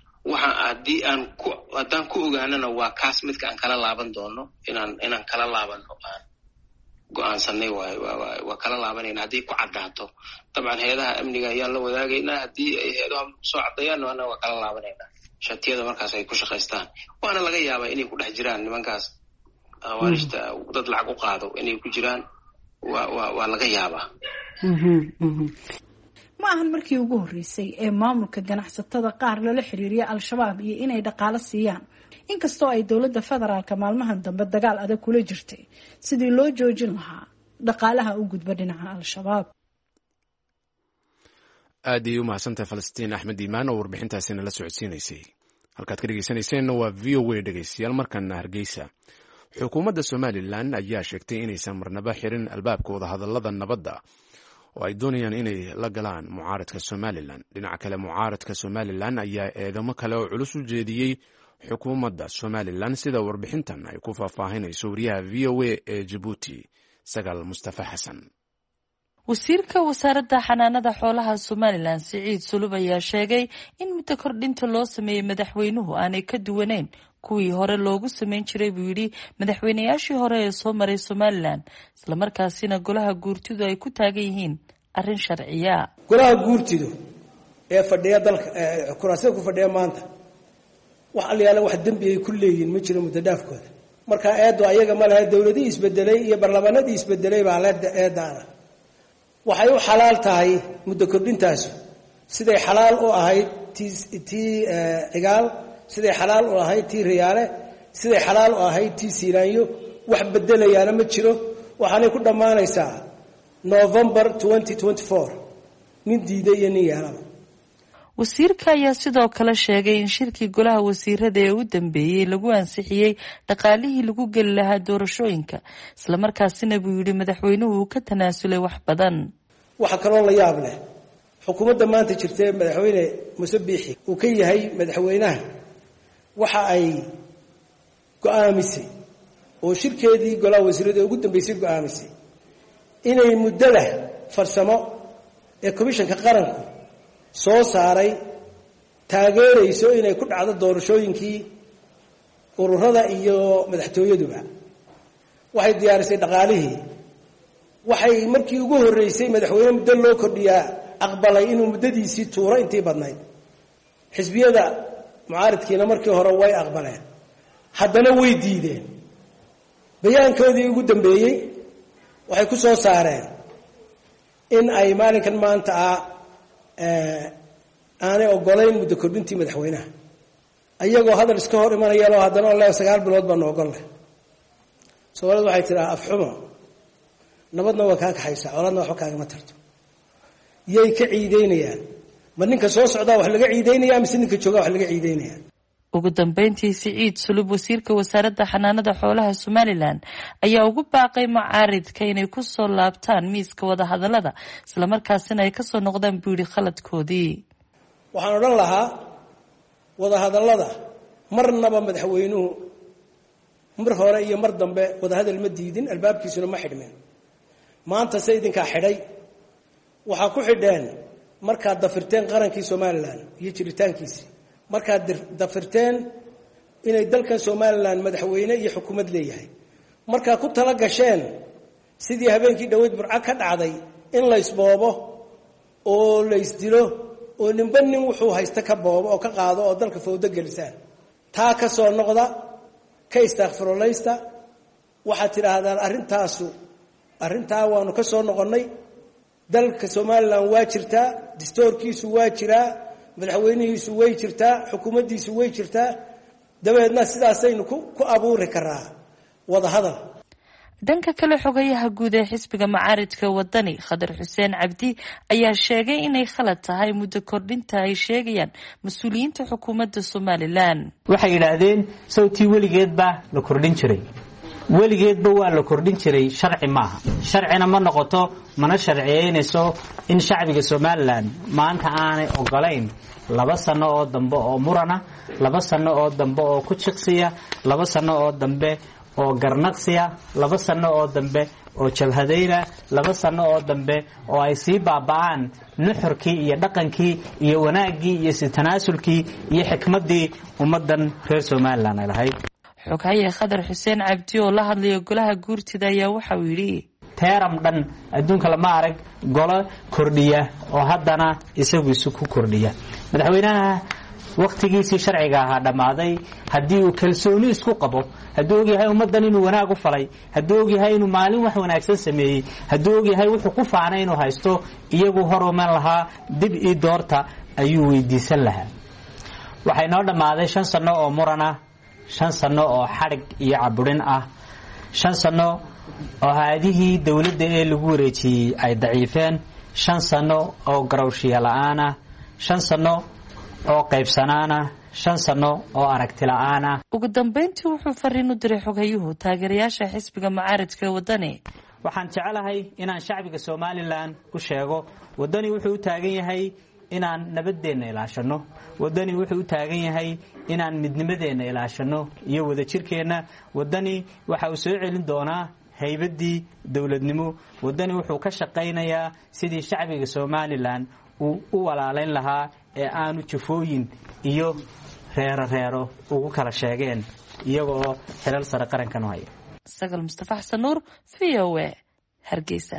haddaan ku ogaanana waa kaas midka aan kala laaban doono, inaan kala laabano aan go-aansanay waa kala laabanayna haddii ku caddaato. dabcan hay-adaha amniga ayaan la wadaagaynaa, haddii ay hay-adaha soo caddeeyaan annaga waa kala laabanaynaa shatiyada markaas ay ku shaqaystaan. waana laga yaabaa inay ku dhex jiraan nimankaas khawaarijta dad lacag u qaado inay ku jiraan, waa laga yaabaa.
ma ahan markii ugu horreysay ee maamulka ganacsatada qaar lala xiriiriya al-shabaab iyo inay dhaqaalo siiyaan, inkastoo ay dowladda federaalka maalmahan dambe dagaal adag kula jirtay sidii loo joojin lahaa dhaqaalaha u gudba dhinaca al-shabaab.
aad ayay u mahadsantahay falastiin axmed iimaan oo warbixintaasina la socodsiinaysay. halkaad ka dhegeysanayseena waa v o a dhegeystayaal. markana Hargeysa, xukuumadda Somalilan ayaa sheegtay inaysan marnaba xirin albaabka wadahadallada nabadda oo ay doonayaan inay la galaan mucaaradka Somalilan. dhinaca kale, mucaaradka Somalilan ayaa eedamo kale oo culus u jeediyey xukuumadda Somalilan, sida warbixintan ay ku faahfaahinayso wariyaha v o a ee Jabuuti Sagaal Mustafa Xasan.
wasiirka wasaaradda xanaanada xoolaha Somalilan Siciid Sulub ayaa sheegay in muddo kordhinta loo sameeyey madaxweynuhu aanay ka duwaneyn kuwii hore loogu samayn jiray buu yidhi madaxweynayaashii hore ee soo maray Somalilan, islamarkaasina golaha guurtidu ay ku taagan yihiin arrin sharciya.
golaha guurtidu ee fadhiya dalka kuraasada ku fadhiya maanta wax aliyaala wax dembi ay ku leeyihiin ma jiro muddo dhaafkooda. marka eedo ayaga ma laha, dowladii isbedelay iyo barlamaanadii isbedelay baa eedaana. waxay u xalaal tahay muddo kordhintaasu siday xalaal u ahayd tii cigaal, siday xalaal u ahayd tii riyaale, siday xalaal u ahayd tii siilaanyo. wax bedelayaana ma jiro. waxaanay ku dhammaanaysaa November 2024, nin diiday iyo nin yeelaba.
wasiirka ayaa sidoo kale sheegay in shirkii golaha wasiirada ee u dambeeyey lagu ansixiyey dhaqaalihii lagu geli lahaa doorashooyinka, islamarkaasina buu yidhi madaxweynuhu uu ka tanaasulay wax badan.
waxa kaloo la yaab leh, xukuumadda maanta jirta madaxweyne Muuse Biixi uu ka yahay madaxweynaha, waxa ay go'aamisay oo shirkeedii golaha wasiirada ugu dambeysay go'aamisay inay muddada farsamo ee komishanka qaranku soo saaray taageerayso inay ku dhacdo doorashooyinkii ururada iyo madaxtooyaduba. waxay diyaarisay dhaqaalihii. waxay markii ugu horreysay madaxweyne muddo loo kordhiyaa aqbalay inuu muddadiisii tuuro intii badnayd. xisbiyada mucaaridkiina markii hore way aqbaleen, haddana way diideen. bayaankoodii ugu dambeeyey waxay ku soo saareen in ay maalinkan maanta aanay ogolayn muddo kordhintii madaxweynaha, ayagoo hadal iska hor imanayaan oo haddana le 9 bilood baanu ogolleh. Soomaalidu waxay tiraa afxumo nabadna waa kaa kaxaysaa, colaadna waxba kaagama tarto. yay ka ciideynayaan? ma ninka soo socdaa wax laga ciideynaya mise ninka joogaa wax laga ciideynaya?
ugu dambeyntii Siciid Sulub, wasiirka wasaaradda xanaanada xoolaha Somalilan, ayaa ugu baaqay mucaaridka inay ku soo laabtaan miiska wadahadallada, islamarkaasina ay ka soo noqdaan buuri khaladkoodii.
waxaan odhan lahaa wadahadallada marnaba madaxweynuhu mar hore iyo mar dambe wadahadal ma diidin, albaabkiisuna ma xidhmeen. maanta se idinkaa xidhay. waxaa ku xidheen markaad dafirteen qarankii Somalilan iyo jiritaankiisii, markaad dafirteen inay dalkan Somalilan madaxweyne iyo xukuumad leeyahay, markaa ku tala gasheen sidii habeenkii dhoweyd burco ka dhacday in laysboobo oo laysdilo oo ninba nin wuxuu haysta ka boobo oo ka qaado oo dalka fawdo gelisaan taa ka soo noqda ka istaghfirulaysta waxaad tidhaahdaan arrintaa waanu ka soo noqonnay dalka somalilan waa jirtaa dastuurkiisu waa jiraa madaxweynihiisu way jirtaa xukuumaddiisu way jirtaa dabeedna sidaasaynu ku abuuri karaa wadahadal.
dhanka kale xogayaha guud ee xisbiga macaaridka wadani Khadar Xuseen Cabdi ayaa sheegay inay khalad tahay muddo kordhinta ay sheegayaan mas'uuliyiinta xukuumadda Somaliland.
waxay yiraahdeen sawtii weligeedba la kordhin jiray weligeedba waa la kordhin jiray sharci maaha sharcina ma noqoto mana sharciyeynayso in shacbiga Somaliland maanta aanay ogolayn 2 sano oo dambe oo murana 2 sano oo dambe oo ku jiqsiya 2 sano oo dambe oo garnaqsiya 2 sano oo dambe oo jabhadayna 2 sano oo dambe oo ay sii baaba'aan nuxurkii iyo dhaqankii iyo wanaagii iyo tanaasulkii iyo xikmadii ummadan reer Somaliland ay lahayd.
xogaye Khadar Xuseen Cabdi oo la hadlay golaha guurtida ayaa waxa uu yiri
teeram dhan adduunka lama arag golo kordhiya oo haddana isagu isu ku kordhiya madaxweynaha waqtigiisii sharciga ahaa dhamaaday haddii uu kalsooni isku qabo hadduu ogyahay ummadan inuu wanaag u falay hadduu ogyahay inuu maalin wax wanaagsan sameeyey hadduu ogyahay wuxuu ku faanay inuu haysto iyagu horuman lahaa dib ii doorta ayuu weydiisan lahaa. waxay noo dhamaaday 5 sano oo murana 5 sano oo xarig iyo caburin ah 5 sano oo haadihii dawladda ee lagu wareejiyay ay daciifeen 5 sano oo garowshiya la'aana 5 sano oo qaybsanaana 5 sano oo aragti la'aana.
ugu dambeyntii wuxuu fariin u diray xogayuhu taageerayaasha xisbiga macaaridka wadani.
waxaan jecelahay inaan shacbiga Somaliland u sheego wadani wuxuu u taagan yahay inaan nabadeena ilaashano wadani wuxuu u taagan yahay inaan midnimadeena ilaashano iyo wadajirkeena wadani waxa uu soo celin doonaa haybadii dawladnimo wadani wuxuu ka shaqeynayaa sidii shacbiga Somaliland uu u walaalayn lahaa ee aanu jafooyin iyo reero ugu kala sheegeen iyagoo xilal sare qarankan haya.
Sagal Mustafa Xasan Nuur VOA Hargeysa.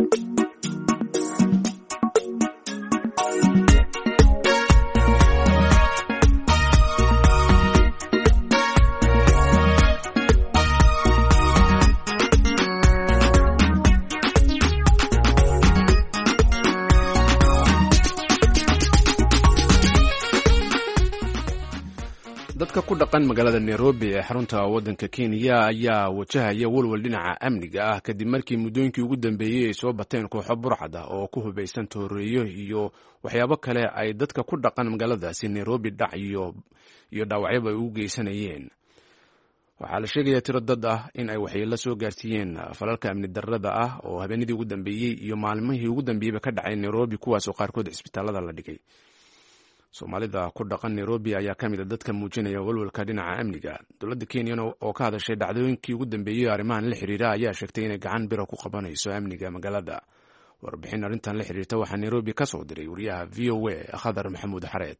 dadka ku dhaqan magaalada Nairobi ee xarunta waddanka Kenya ayaa wajahaya walwal dhinaca amniga ah kadib markii muddooyinkii ugu dambeeyay ay soo bateen kooxo burcad ah oo ku hubaysan tooreeyo iyo waxyaabo kale ay dadka ku dhaqan magaaladaasi Nairobi dhac iyo dhaawacyo ay u geysanayeen. waxaa la sheegayaa tiro dad ah in ay waxyeello soo gaarsiiyeen falalka amni darrada ah oo habeenadii ugu dambeeyay iyo maalmihii ugu dambeeyayba ka dhacay Nairobi kuwaas oo qaarkood isbitaalada la dhigay. Soomaalida ku dhaqan Nairobi ayaa ka mid ah dadka muujinaya walwalka dhinaca amniga. Dowladda Kenya oo ka hadashay dhacdooyinkii ugu dambeeyay arrimahan la xiriira ayaa sheegtay inay gacan biro ku qabanayso amniga magaalada. warbixin arrintan la xiriirta waxaa Nairobi ka soo diray wariyaha VOA Khadar Maxamuud Xareed.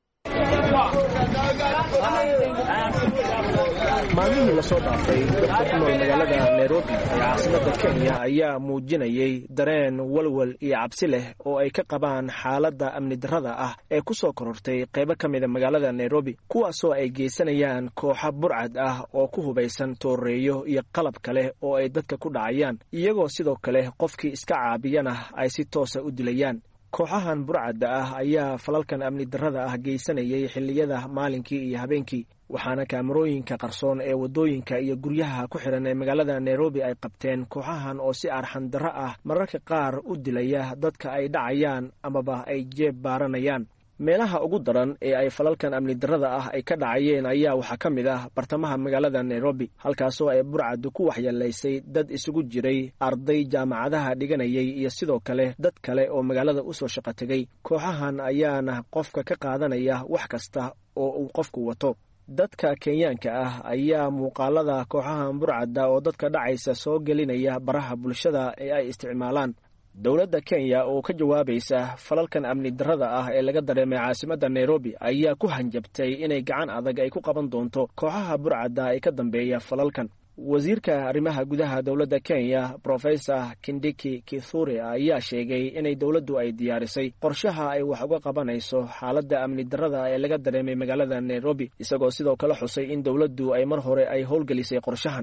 maalmihii la soo dhaafay dadka ku nool magaalada Nairobi ee caasimadda Kenya ayaa muujinayay dareen walwal iyo cabsi leh oo ay ka qabaan xaaladda amni darrada ah ee ku soo korortay qaybo ka mid ah magaalada Nairobi kuwaasoo ay geysanayaan kooxo burcad ah oo ku hubaysan tooreeyo iyo qalab kale oo ay dadka ku dhacayaan iyagoo sidoo kale qofkii iska caabiyana ay si toos ah u dilayaan. kooxahan burcadda ah ayaa falalkan amni darrada ah geysanayay xilliyada maalinkii iyo habeenkii waxaana kaamarooyinka qarsoon ee wadooyinka iyo guryaha ku xiran ee magaalada Nairobi ay qabteen kooxahan oo si arxan darro ah mararka qaar u dilaya dadka ay dhacayaan amaba ay jeeb baaranayaan. meelaha ugu daran ee ay falalkan amni darrada ah ay ka dhacayeen ayaa waxaa ka mid ah bartamaha magaalada Nairobi halkaasoo ay burcaddu ku waxyeelaysay dad isugu jiray arday jaamacadaha dhiganayay iyo sidoo kale dad kale oo magaalada u soo shaqo tagay. kooxahan ayaana qofka ka qaadanaya wax kasta oo uu qofku wato. dadka Kenyaanka ah ayaa muuqaalada kooxahan burcadda oo dadka dhacaysa soo gelinaya baraha bulshada ee ay isticmaalaan. dowladda Kenya oo ka jawaabaysa falalkan amni darrada ah ee laga dareemay caasimadda Nairobi ayaa ku hanjabtay inay gacan adag ay ku qaban doonto kooxaha burcadda ee ka dambeeya falalkan. wasiirka arrimaha gudaha dowladda kenya professor kindiki kithure ayaa sheegay inay dowladdu ay diyaarisay qorshaha ay wax uga qabanayso xaaladda amni darrada ee laga dareemay magaalada nairobi isagoo sidoo kale xusay in dowladdu ay mar hore ay howlgelisay qorshahan.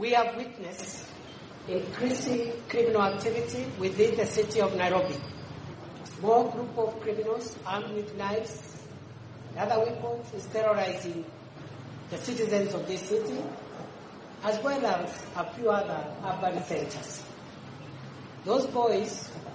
Increasing criminal activity within the city of Nairobi. More group of criminals armed with knives and other weapons is terrorizing the citizens of this city, as well as a few other urban centers. Those boys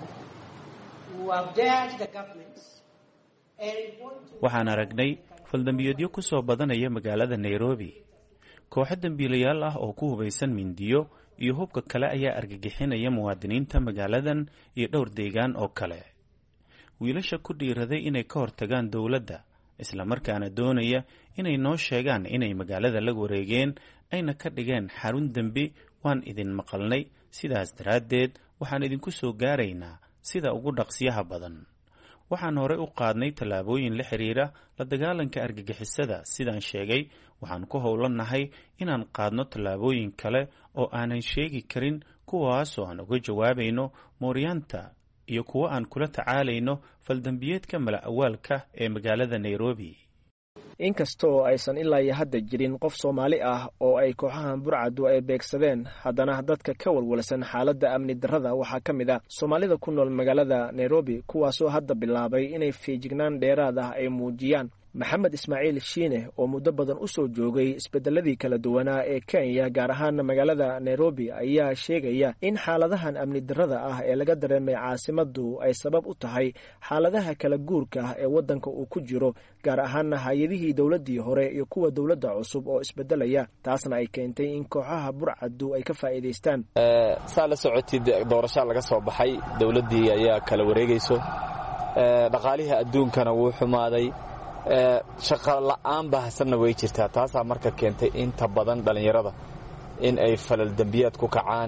who have dared the government and want to...
waxaan aragnay faldambiyeedyo ku soo badanaya magaalada Nairobi. kooxo dambiilayaal ah oo ku hubaysan mindiyo iyo hubka kale ayaa argagixinaya muwaadiniinta magaaladan iyo dhowr deegaan oo kale. wiilasha ku dhiiraday inay ka hortagaan dowladda isla markaana doonaya inay noo sheegaan inay magaalada la wareegeen ayna ka dhigeen xarun dambi waan idin maqalnay, sidaas daraaddeed waxaan idinku soo gaaraynaa sida ugu dhaqsiyaha badan. waxaan hore u qaadnay tallaabooyin la xiriira la dagaalanka argagixisada. sidaan sheegay waxaan ku howlanahay inaan qaadno tallaabooyin kale oo aanan sheegi karin, kuwaasoo aan uga jawaabayno mooryaanta iyo kuwa aan kula tacaalayno faldambiyeedka mala-awaalka ee magaalada Nairobi.
inkastoo aysan ilaa iyo hadda jirin qof Soomaali ah oo ay kooxahan burcadu ay beegsadeen, haddana dadka ka walwalsan xaaladda amni darrada waxaa ka mid ah Soomaalida ku nool magaalada Nairobi, kuwaasoo hadda bilaabay inay feejignaan dheeraad ah ay muujiyaan. maxamed ismaaciil shiine oo muddo badan u soo joogay isbedeladii kala duwanaa ee Kenya gaar ahaan magaalada Nairobi ayaa sheegaya in xaaladahan amni darrada ah ee laga dareemay caasimadu ay sabab u tahay xaaladaha kala guurka ah ee wadanka uu ku jiro, gaar ahaan hay'adihii dowladii hore iyo kuwa dowladda cusub oo isbedelaya, taasna ay keentay in kooxaha burcadu ay ka faa'iideystaan.
saa la socotid doorasho laga soo baxay, dowladii ayaa kala wareegayso, dhaqaalihii adduunkana wuu xumaaday, shaqo la'aan baahsanna way jirtaa. taasaa marka keentay inta badan dhalinyarada in ay falal dembiyaad ku kacaan,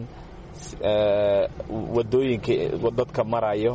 wadooyinka dadka marayo,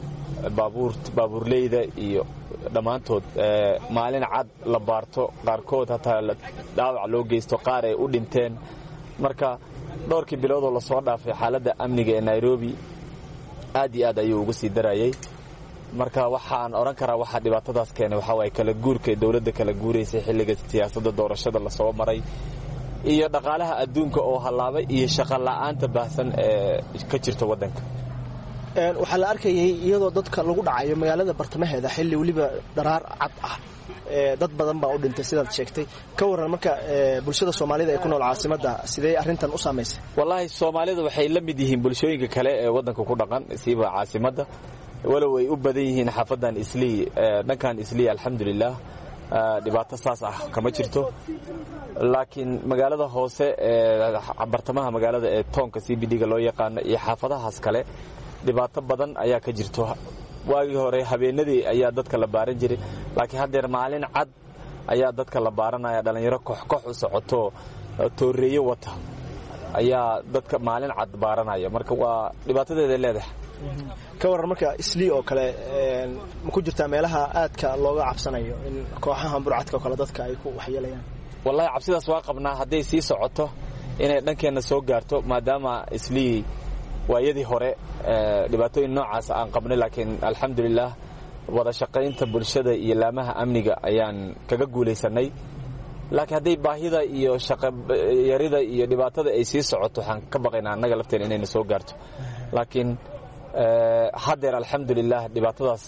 baabuurleyda iyo dhammaantood maalin cad la baarto, qaarkood hataa dhaawac loo geysto, qaar ay u dhinteen. marka dhowrkii biloodoo lasoo dhaafay xaaladda amniga ee Nairobi aad iyo aad ayuu ugu sii darayay. marka waxaan oran karaa waxa dhibaatadaas keenay waxa way kala guurka dawladda kala guureysay xilliga siyaasadda doorashada la soo maray iyo dhaqaalaha adduunka oo halaabay iyo shaqo la'aanta baahsan ee ka jirta wadanka.
waxaa la arkayay iyadoo dadka lagu dhacayo magaalada bartamaheeda xilli waliba dharaar cad ah, dad badan baa u dhintay sidaad sheegtay. ka waran marka bulshada Soomaalida ee ku nool caasimada sidee arrintan u saameysay?
wallahi Soomaalida waxay la mid yihiin bulshooyinka kale ee wadanka ku dhaqan siiba caasimada, walow ay u badan yihiin xaafadan Islii. dhankan Islii alxamdulillah dhibaato saas ah kama jirto, laakiin magaalada hoose ee bartamaha magaalada ee toonka CBD-ga loo yaqaan iyo xaafadahaas kale dhibaato badan ayaa ka jirto. waagii hore habeenadii ayaa dadka la baaran jiray, laakiin haddeer maalin cad ayaa dadka la baaranaya. dhalinyaro koox u socoto tooreeyo wata ayaa dadka maalin cad baaranaya. marka waa dhibaatadeeda leedahay.
ka waran marka Islii oo kale ma ku jirtaa meelaha aadka looga cabsanayo in kooxahan burcadka oo kale dadka ay ku waxyeelayaan?
wallahi cabsidaas waa qabnaa hadday sii socoto inay dhankeena soo gaarto, maadaama Islii waayadii hore dhibaatooyin noocaas aan qabnay, laakiin alxamdulillah wada shaqaynta bulshada iyo laamaha amniga ayaan kaga guulaysanay. laakiin hadday baahida iyo shaqo yarida iyo dhibaatada ay sii socoto waxaan ka baqaynaa annaga lafteena inayna soo gaarto. laakiin haddeer alxamdulillah dhibaatadaas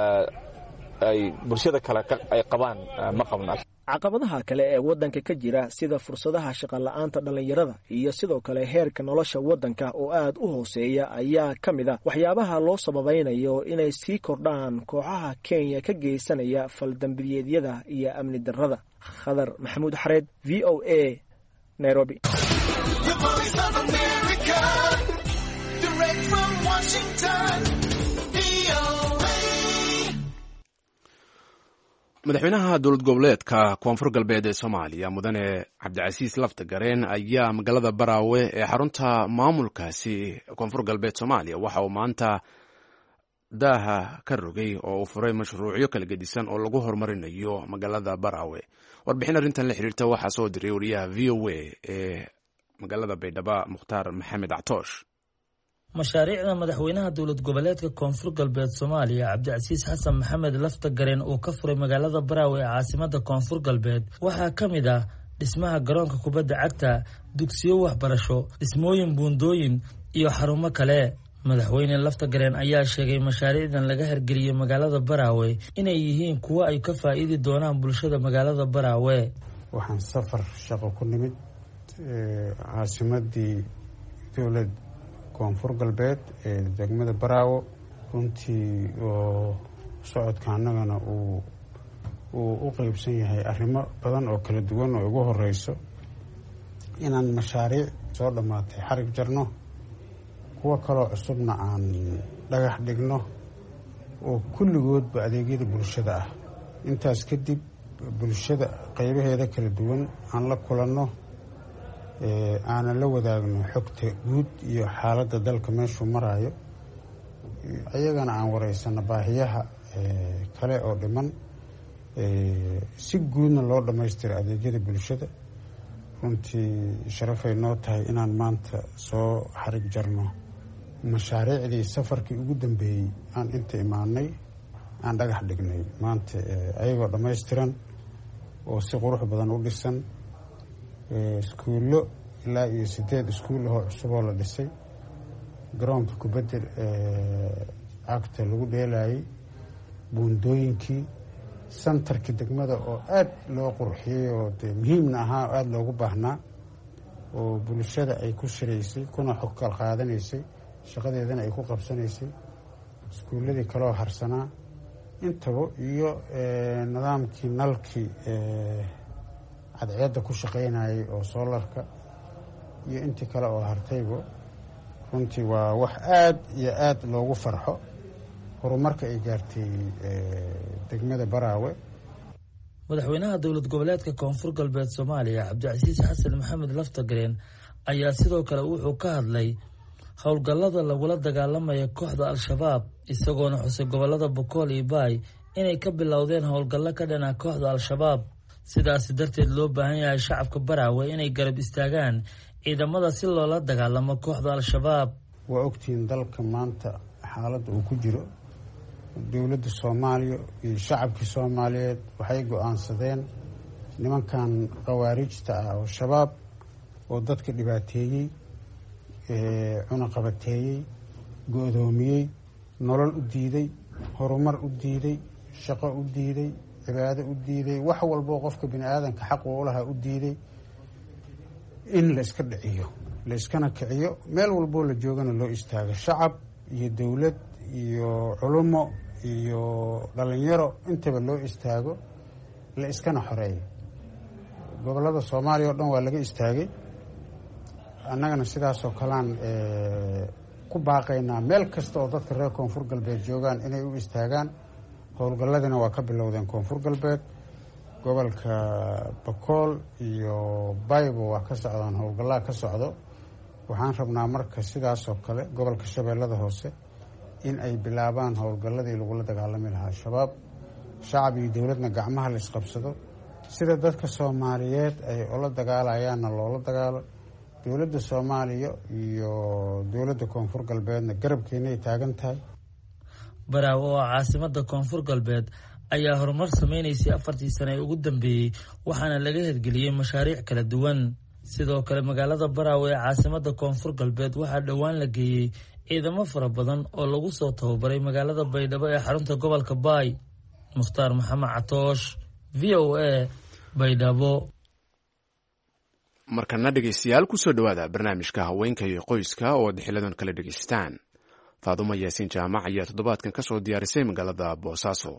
ay bulshada kale ay qabaan ma qabno.
caqabadaha kale ee wadanka ka jira sida fursadaha shaqo la'aanta dhalinyarada iyo sidoo kale heerka nolosha wadanka oo aad u hooseeya ayaa ka mid ah waxyaabaha loo sababaynayo inay sii kordhaan kooxaha Kenya ka geysanaya faldambiyeedyada iyo amni darrada. Khadar Maxamuud Xareed, VOA, Nairobi.
madaxweynaha dowlad goboleedka koonfur galbeed ee Soomaaliya mudane Cabdicasiis Laftagareen ayaa magaalada Baraawe ee xarunta maamulkaasi koonfur galbeed Soomaaliya waxa uu maanta daaha ka rogay oo uu furay mashruucyo kala gedisan oo lagu horumarinayo magaalada Baraawe. warbixin arrintan la xiriirta waxaa soo diray wariyaha VOA ee magaalada baydhabo mukhtaar maxamed actoosh.
mashaariicda madaxweynaha dowlad goboleedka koonfur galbeed soomaaliya cabdicasiis xasan maxamed laftagareen uu ka furay magaalada baraawe ee caasimada koonfur galbeed waxaa ka mid ah dhismaha garoonka kubadda cagta, dugsiyo waxbarasho, dhismooyin buundooyin iyo xarumo kale. madaxweyne laftagareen ayaa sheegay mashaariicdan laga hirgeliyey magaalada baraawe inay yihiin kuwo ay ka faa'iidi doonaan bulshada magaalada baraawe.
waxaan safar shaqo ku nimid caasimadii dowlad koonfur galbeed ee degmada baraawo, runtii oo socodka annagana uu u qeybsan yahay arrimo badan oo kala duwan oo ugu horeyso inaan mashaariic soo dhammaatay xarig jarno, kuwo kaloo cusubna aan dhagax dhigno oo kulligoodba adeegyada bulshada ah. intaas kadib bulshada qeybaheeda kala duwan aan la kulanno, aanan la wadaagno xogta guud iyo xaaladda dalka meeshuu maraayo, ayagana aan wareysano baahiyaha kale oo dhiman, si guudna loo dhammaystiro adeegyada bulshada. runtii sharafay noo tahay inaan maanta soo xarig jarno mashaariicdii safarkii ugu dambeeyey aan inta imaanay aan dhagax dhignay maanta, ayagoo dhammaystiran oo si qurux badan u dhisan. iskuullo ilaa iyo 8 iskuul ahoo cusub oo la dhisay, garoonka kubadda cagta lagu dheelayay, buundooyinkii, santarkii degmada oo aad loo qurxiyey oo dee muhiimna ahaa oo aada loogu baahnaa, oo bulshada ay ku shiraysay kuna xog kal qaadanaysay, shaqadeedana ay ku qabsanaysay. iskuulladii kaloo harsanaa intaba iyo nidaamkii nalkii cadceedda ku shaqaynayay oo soolarka iyo intii kale oo hartayba. runtii waa wax aad iyo aad loogu farxo horumarka ay gaartay degmada baraawe.
madaxweynaha dowlad goboleedka koonfur galbeed soomaaliya cabdicasiis xasan maxamed laftagareen ayaa sidoo kale wuxuu ka hadlay howlgallada lagula dagaalamaya kooxda al-shabaab, isagoona xusay gobolada bokool iyo baay inay ka bilowdeen howlgallo ka dhana kooxda al-shabaab. sidaasi darteed loo baahan yahay shacabka baraawe inay garab istaagaan ciidamada si loola dagaalamo kooxda al-shabaab.
waa ogtihiin dalka maanta xaaladda uu ku jiro. dowladda soomaaliya iyo shacabkii soomaaliyeed waxay go-aansadeen nimankan khawaarijta ah oo shabaab oo dadka dhibaateeyey, cunaqabateeyey, go-doomiyey, nolol u diiday, horumar u diiday, shaqo u diiday, cibaado u diiday, wax walboo qofka bini aadanka xaq u lahaa u diiday, in la iska dhiciyo, la iskana kiciyo, meel walboo la joogana loo istaago. shacab iyo dowlad iyo culumo iyo dhalinyaro intaba loo istaago, la iskana xoreeyo. gobolada soomaaliya oo dhan waa laga istaagay. annagana sidaasoo kalean ku baaqaynaa meel kasta oo dadka reer koonfur galbeed joogaan inay u istaagaan. howlgalladina waa ka bilowdeen koonfur galbeed, gobolka bakool iyo baybo waa ka socdaan, howlgallaa ka socdo. waxaan rabnaa marka sidaasoo kale gobolka shabeellada hoose in ay bilaabaan howlgalladii lagula dagaalami lahaa shabaab. shacab iyo dowladna gacmaha la isqabsado, sida dadka soomaaliyeed ay ula dagaalayaanna loola dagaalo. dowladda soomaaliya iyo dowladda koonfur galbeedna garabkeenay taagan tahay.
baraawe oo caasimada koonfur galbeed ayaa horumar sameynaysay 4 sano ee ugu dambeeyey, waxaana laga hirgeliyey mashaariic kala duwan. sidoo kale magaalada baraawe ee caasimada koonfur galbeed waxaa dhowaan la geeyey ciidamo fara badan oo lagu soo tababaray magaalada baydhabo ee xarunta gobolka baay. mukhtaar maxamed catoosh, v o a, baydhabo.
markana dhegeystayaal kusoo dhawaada barnaamijka haweenka iyo qoyska oo ad xiladan kala dhegeystaan. faadumo yaasiin jaamac ayaa toddobaadkan ka soo diyaarisay magaalada boosaaso.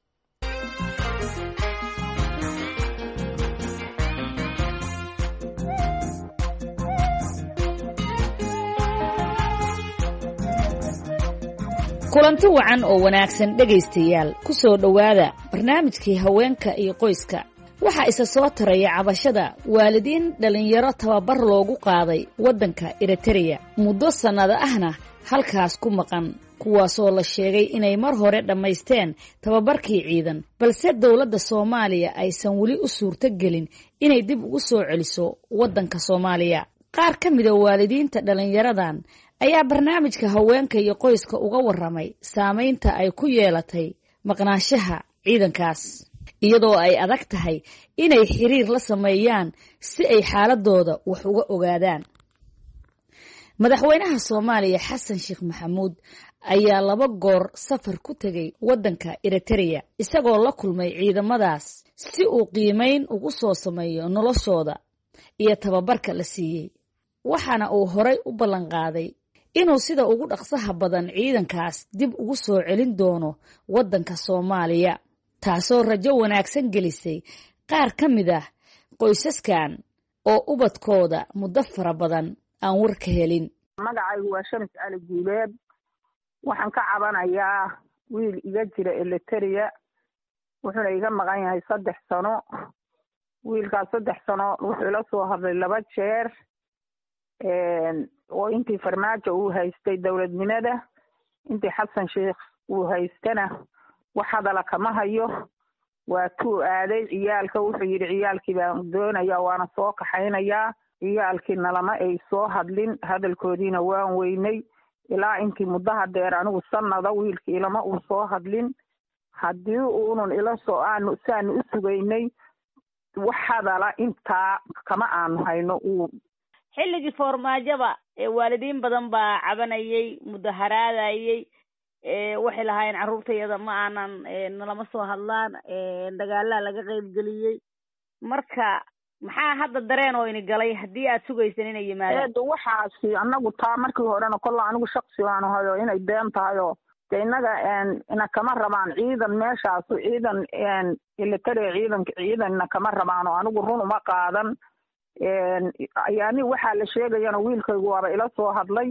kulanti wacan oo wanaagsan dhegaystayaal ku soo dhowaada barnaamijkii haweenka iyo qoyska. waxaa isa soo taraya cabashada waalidiin dhallinyaro tababar loogu qaaday waddanka Eritrea muddo sannado ahna halkaas ku maqan, kuwaasoo la sheegay inay mar hore dhammaysteen tababarkii ciidan, balse dowladda Soomaaliya aysan weli u suurto gelin inay dib ugu soo celiso waddanka Soomaaliya.
qaar ka mid a waalidiinta dhalinyaradan ayaa barnaamijka haweenka iyo qoyska uga waramay saameynta ay ku yeelatay maqnaanshaha ciidankaas iyadoo ay adag tahay inay xiriir la sameeyaan si ay xaaladooda wax uga ogaadaan. madaxweynaha Soomaaliya Xasan Sheekh Maxamuud ayaa 2 goor safar ku tagay wadanka Eritrea isagoo la kulmay ciidamadaas si uu qiimeyn ugu soo sameeyo noloshooda iyo tababarka la siiyay. waxaana uu horay u ballan qaaday inuu sida ugu dhaqsaha badan ciidankaas dib ugu soo celin doono wadanka Soomaaliya, taasoo rajo wanaagsan gelisay qaar ka mid ah qoysaskan oo ubadkooda muddo fara badan aan war ka helin.
magacaygu waa Shamis Ali Guuleed. waxaan ka cabanayaa wiil iga jira Eritrea wuxuuna iga maqan yahay 3 sano. wiilkaas 3 sano wuxuu ila soo hadlay 2 jeer oo intii farmaajo uu haystay dawladnimada, intii Xasan Sheekh uu haystana wax hadala kama hayo. waa tuu aaday ciyaalka, wuxuu yidhi ciyaalkii baan doonayaa waana soo kaxaynayaa. ciyaalkiina lama ay soo hadlin, hadalkoodiina waan weynay ilaa intii muddaha dheer anigu sanada wiilkii lama uu soo hadlin. haddii uunun ila soo saanu u sugaynay wax hadala intaa kama aanu hayno.
xilligii foormaajaba waalidiin badan baa cabanayay, mudaharaadayay, waxay lahaayeen carruurtayada ma aanan nalama soo hadlaan, dagaalaa laga qaybgeliyey. marka maxaa hadda dareen oo ini galay haddii aad sugaysan inay yimaadaan?
waxaasi anagu taa markii horena kolla anigu shaksi aan hayo inay been tahay oo de innaga ina kama rabaan ciidan meeshaas ciidan Eritrea ciidanna kama rabaan oo anigu run uma qaadan. ayaani waxaa la sheegayana wiilkaygu waaba ila soo hadlay.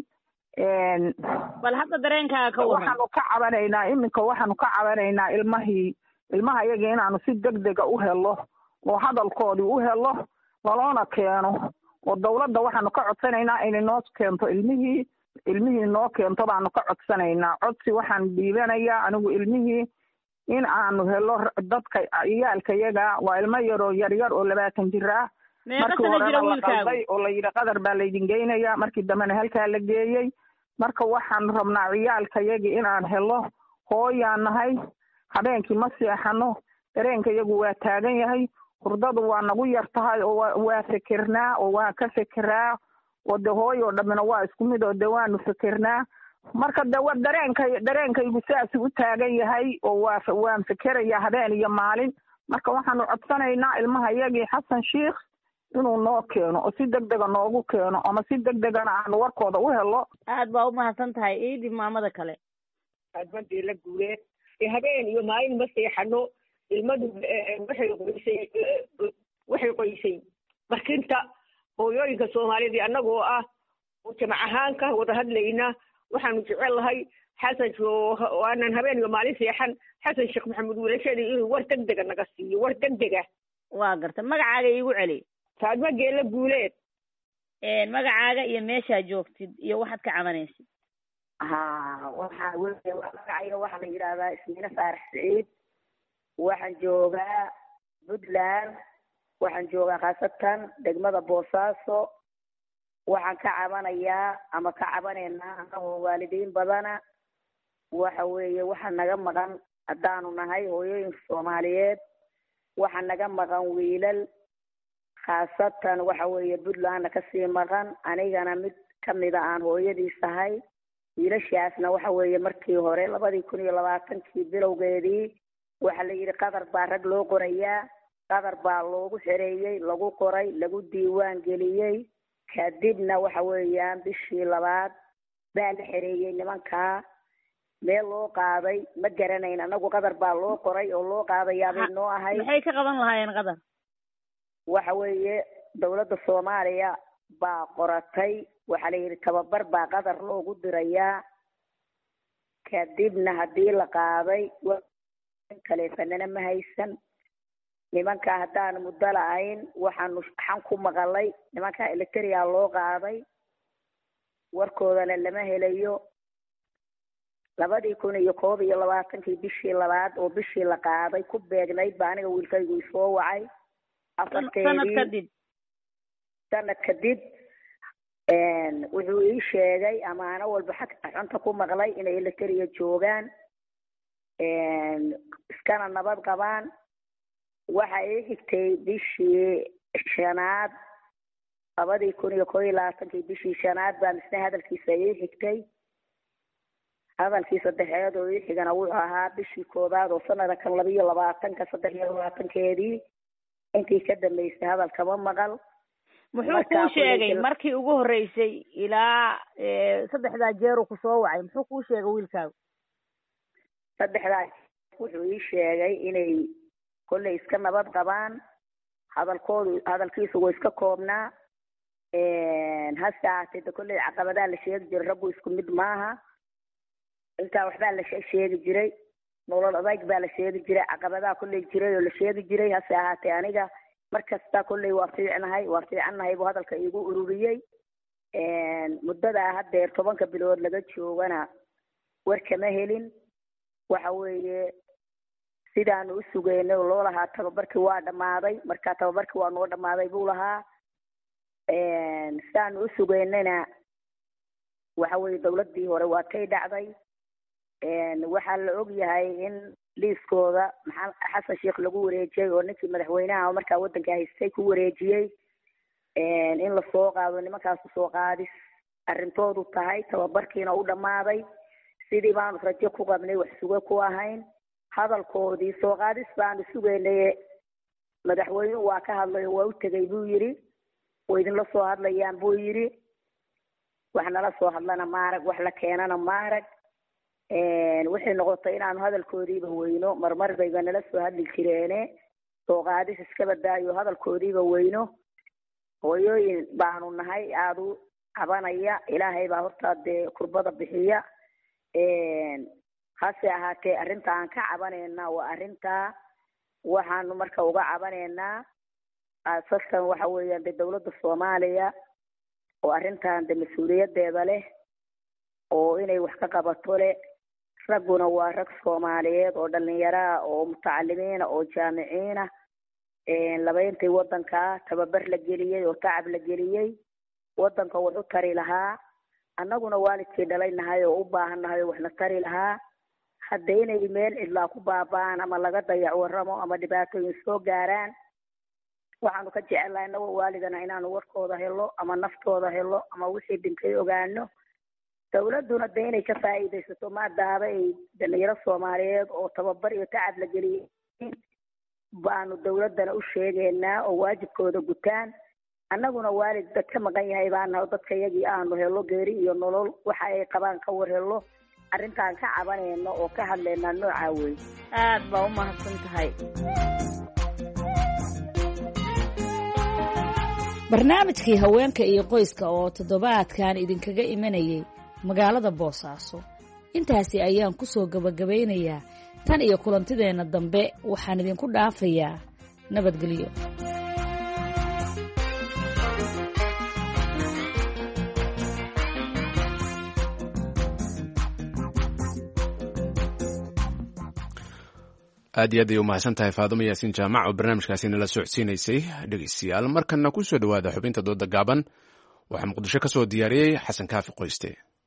bal hadda dareenkaaga ka waran?
waxaanu ka cabanaynaa iminka, waxaanu ka cabanaynaa ilmaha iyaga inaanu si degdega u helo oo hadalkoodii u helo laloona keeno. oo dawladda waxaanu ka codsanaynaa inay noo keento ilmihii noo keento baanu ka codsanaynaa. codsi waxaan dhiibanayaa anigu ilmihii in aanu helo dadka ciyaalka iyaga. waa ilmo yaroo yaryar oo 20 jir ah. markii horena la qalday oo la yidhi qadar baa laydin geynayaa, markii dambena halkaa la geeyey. marka waxaan rabnaa ciyaalka iyagii inaan helo. hooyaan nahay, habeenkii ma seexano, dareenka iyagu waa taagan yahay, hurdadu waa nagu yar tahay oo waa fikirnaa oo waa ka fikiraa oo de hooyo dhammina waa isku mid oo de waanu fikirnaa. marka de dareenkaygu saas u taagan yahay oo waan fikirayaa habeen iyo maalin. marka waxaanu codsanaynaa ilmaha iyagii Xasan Sheekh inuu noo keeno oo si degdega noogu keeno ama si degdegana aanu warkooda u helo.
aad baa u mahadsan tahay. iidib maamada kale.
adbadii la guulee habeen iyo maalin ma seexano. ilmadu waxay qoysay markinta hooyooyinka Soomaaliyeed annagoo ah oo jamac ahaan ka wada hadlayna. waxaanu jecel lahay Xasan waanan habeen iyo maalin seexan. Xasan Sheekh Maxamuud wiilasheedii inuu war degdega naga siiyo, war degdega.
waa garta. magacaaga iigu celi.
Faadma Geela Guuleed.
magacaaga iyo meeshaa joogtid iyo waxaad ka cabanaysid?
magacayga waxaa la yidhaahdaa Ismiina Faarax Saciid. waxaan joogaa Puntland. waxaan joogaa khaasatan degmada Boosaaso. waxaan ka cabanayaa ama ka cabanaynaa anagoo waalidiin badana. waxa weeye waxaa naga maqan haddaanu nahay hooyooyinka Soomaaliyeed. waxaa naga maqan wiilal, khaasatan waxa weeye Puntlandna kasii maqan. anigana mid kamida aan hooyadiis ahay. wiilashaasna waxa weeye markii hore 2020 bilowgeedii waxaa la yidhi qadar baa rag loo qorayaa. qadar baa loogu xereeyey, lagu qoray, lagu diiwaan geliyey. kadibna waxa weeyaan bishii 2 baa la xereeyey nimankaa. meel loo qaaday ma garanayn anagu. qadar baa loo qoray oo loo qaadayaabay noo ahay.
maxay ka qaban lahaayeen qadar?
waxa weeye dawladda Soomaaliya baa qoratay. waxaa la yidhi tababar baa qadar loogu dirayaa. kadibna haddii la qaaday taleefanana ma haysan. nimankaa haddaan muddo la-ayn waxaan ku maqalay nimankaa Eritrea loo qaaday. warkoodana lama helayo. 2021 bishii 2 oo bishii la qaaday ku beegnayd baa aniga wiilkaygu isoo wacay. sanad kadib wuxuu ii sheegay amaano walba xanta ku maqlay inay Eritrea joogaan iskana nabad qabaan. waxa ii xigtay bishii shanaad 2021 bishii shanaad baan isna hadalkiisa ii xigtay. hadalkii saddexaad oo ii xigana wuxuu ahaa bishii koobaad oo sanada kan 23 intii ka dambeysay hadalka ma maqal.
muxuu kuu sheegay markii ugu horeysay ilaa 3 jeer uu ku soo wacay muxuu kuu sheegay wiilkaagu?
3 wuxuu ii sheegay inay kolley iska nabad qabaan hadalkiisu way iska koobnaa hase ahaatee kolley caqabadaha la sheegi jiray raggu isku mid maaha. intaa waxbaa la sheegi jiray nolol adag baa la sheegi jiray caqabadaha kolley jiray oo la sheegi jiray hase ahaatee aniga markasta kolley waa fiicannahay buu hadalka iigu ururiyey. muddada haddeer 10 bilood laga joogana war kama helin. waxa weeye sidaanu u sugeynay oo loo lahaa tababarkii waa dhammaaday markaa tababarkii waa noo dhammaaday buu lahaa. sidaanu u sugeynayna waxa weeye dawladdii hore waa kay dhacday. waxaa la og yahay in liiskooda xasan sheekh lagu wareejiyey oo ninkii madaxweynaha markaa waddanka haystay ku wareejiyey in la soo qaado nimankaas soo qaadis arrintoodu tahay tababarkiina u dhammaaday. sidii baanu rajo ku qabnay wax sugo ku ahayn. hadalkoodii soo qaadis baanu sugeynay madaxweynuhu waa ka hadlay waa u tegay buu yidhi way idinla soo hadlayaan buu yidhi. wax nala soo hadlana maarag wax la keenana maarag. waxay noqotay inaanu hadalkoodiiba weyno marmar bayba nala soo hadli jireene soo qaadis iska badaayo hadalkoodiiba weyno. hooyooyin baanu nahay aada u cabanaya ilaahay baa hortaa dee kurbada bixiya. hase ahaatee arrinta aan ka cabanayna waa arrintaa waxaanu marka uga cabanaynaa aasaskan waxa weeyaan dee dawladda Soomaaliya oo arrintan dee mas-uuliyadeeda leh oo inay wax ka qabato leh. ragguna waa rag Soomaaliyeed oo dhalinyaro oo mutacalimiina oo jaamiciina labayntii waddanka tababar la geliyey oo tacab la geliyey waddanka wax u tari lahaa. annaguna waalidkii dhalaynahay oo u baahannahay oo waxna tari lahaa. hadda inay meel cidlaa ku baaba'aan ama laga dayac warramo ama dhibaatooyin soo gaaraan waxaanu ka jecelahay annagoo waalidana inaanu warkooda helo ama naftooda helo ama wixii dhintay ogaano. dawladduna dee inay ka faa'iidaysato maadaaba ay dhalinyaro Soomaaliyeed oo tababar iyo tacab la geliyey baanu dawladdana u sheegaynaa oo waajibkooda gutaan. annaguna waalid dad ka maqan yahay baana dadka iyagii aanu helo geeri iyo nolol waxa ay qabaan ka war helo. arrintaan ka cabanayno oo ka hadlaynaa nooca weyn.
aad baa u mahadsan tahay.
barnaamijkii haweenka iyo qoyska oo toddobaadkan idinkaga imanayay magaalada Boosaaso intaasi ayaan ku soo gabagabeynayaa. tan iyo kulantideenna dambe waxaan idinku dhaafayaa nabadgelyo.
aad iyo aad ay u mahadsan tahay Faadumo Yaasiin Jaamac oo barnaamijkaasi nala socodsiinaysay. dhegeystayaal markana ku soo dhawaada xubinta dooda gaaban waxaa Muqdisho ka soo diyaariyey Xasan Kaafi Qoyste.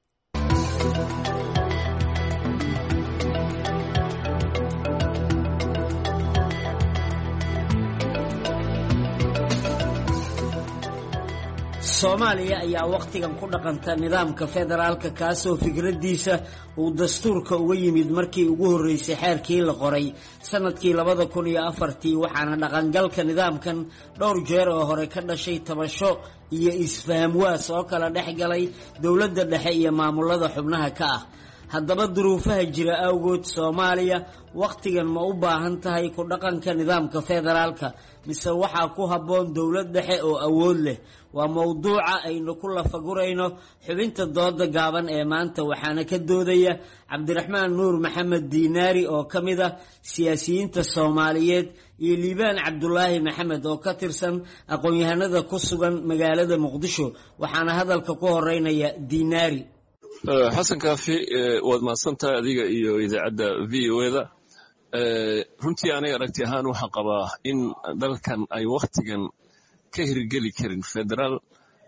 Soomaaliya ayaa waqtigan ku dhaqanta nidaamka federaalka kaasoo fikradiisa uu dastuurka uga yimid markii ugu horeysay xeerkii la qoray sanadkii 2004 waxaana dhaqangalka nidaamkan dhowr jeer oo hore ka dhashay tabasho iyo isfaham waas oo kala dhex galay dowladda dhexe iyo maamulada xubnaha ka ah. haddaba duruufaha jira awgood Soomaaliya waqtigan ma u baahan tahay ku dhaqanka nidaamka federaalka mise waxaa ku habboon dowlad dhexe oo awood leh? waa mowduuca aynu ku lafagurayno xubinta dooda gaaban ee maanta waxaana ka doodaya Cabdiraxmaan Nuur Maxamed Diinaari oo ka mid ah siyaasiyiinta Soomaaliyeed iyo Liibaan Cabdulaahi Maxamed oo ka tirsan aqoon-yahanada ku sugan magaalada Muqdisho. waxaana hadalka ku horeynaya Diinaari.
xasan kaafi waad mahadsantahay adiga iyo idaacadda VOA-da. runtii aniga aragti ahaan waxaan qabaa in dalkan ay wakhtigan ka hirgeli karin federaal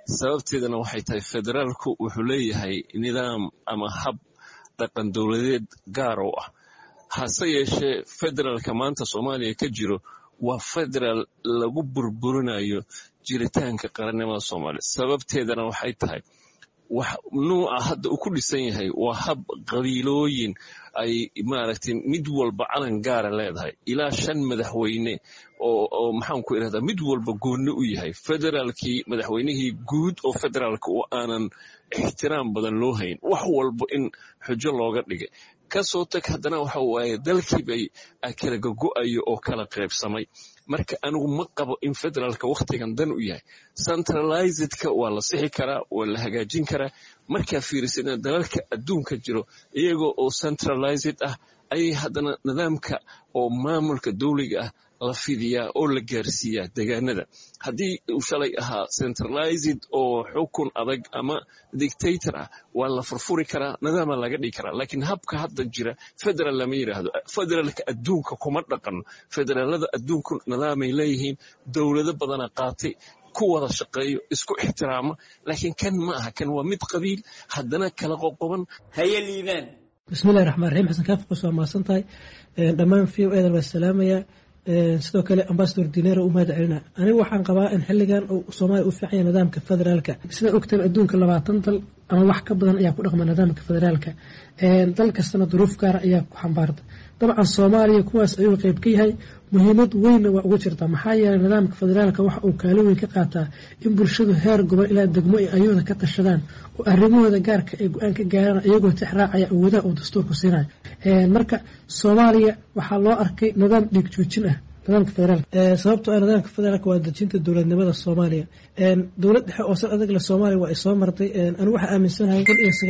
sababteedana waxay tahay federaalku wuxuu leeyahay nidaam ama hab dhaqan dowladeed gaar oo ah. hase yeeshee federaalka maanta soomaaliya ka jiro waa federaal lagu burburinayo jiritaanka qarannimada soomaaliya. sababteedana waxay tahay wax nuuca hadda uu ku dhisan yahay waa hab qabiilooyin ay maaragtay mid walba calan gaara leedahay, ilaa 5 madaxweyne oo maxaan ku irahdaa mid walba goonni u yahay. federaalkii madaxweynihii guud oo federaalka oo aanan ixtiraam badan loo hayn, wax walba in xujo looga dhigay. kasoo tag haddana waxa waaye dalkii bay kala gogo'ayo oo kala qaybsamay. marka anigu ma qabo in federaalka wakhtigan dan u yahay. centralizedka waa la sixi karaa, waa la hagaajin karaa. markaa fiirisana dalalka adduunka jiro iyagoo oo centralized ah ayay haddana nidaamka oo maamulka dowliga ah la fidiyaa oo la gaarsiiyaa deegaanada. haddii uu shalay ahaa centralized oo xukun adag ama dictator ah, waa la furfuri karaa, nidaama laga dhigi karaa. laakiin habka hadda jira federal lama yidhaahdo. federaalka adduunka kuma dhaqano. federaalada adduunku nidaamay leeyihiin, dowlado badana qaatay, ku wada shaqeeyo, isku ixtiraama. laakiin kan ma aha, kan waa mid qabiil haddana kala qoqoban.
haye liibaan.
bismillahi raxmaan raxiim. xasan kaafqos waa mahadsan tahay. dhammaan VOA waa salaamaya. sidoo kale ambassador dinero u mahad celina. anigu waxaan qabaa in xilligan Soomaaliya u fiican yahay nidaamka federaalka. sida ogtaan adduunka 20 dal ama wax ka badan ayaa ku dhaqma nidaamka federaalka. dal kastana duruuf gaar ayaa ku xambaarta. dabcan Soomaaliya kuwaas ayuu qayb ka yahay. muhiimad weyn waa ugu jirta maxaa yeelay nidaamka federaalka waxa uu kaalin weyn ka qaataa in bulshadu heer gobol ilaa degmo ay ayuuna ka tashadaan oo arrimahooda gaarka ay go'aan ka gaaraan iyagoo tixraacaya awoodaha uu dastuurku siinayo. marka Soomaaliya waxaa loo arkay nidaam dhiig joojin ah nidaamka federaalka. sababtoo ah nidaamka federaalka waa dejinta dowladnimada Soomaaliya. dowlad dhexe oo sal adag la Soomaaliya waa ay soo martay. anigu waxaan aaminsanahay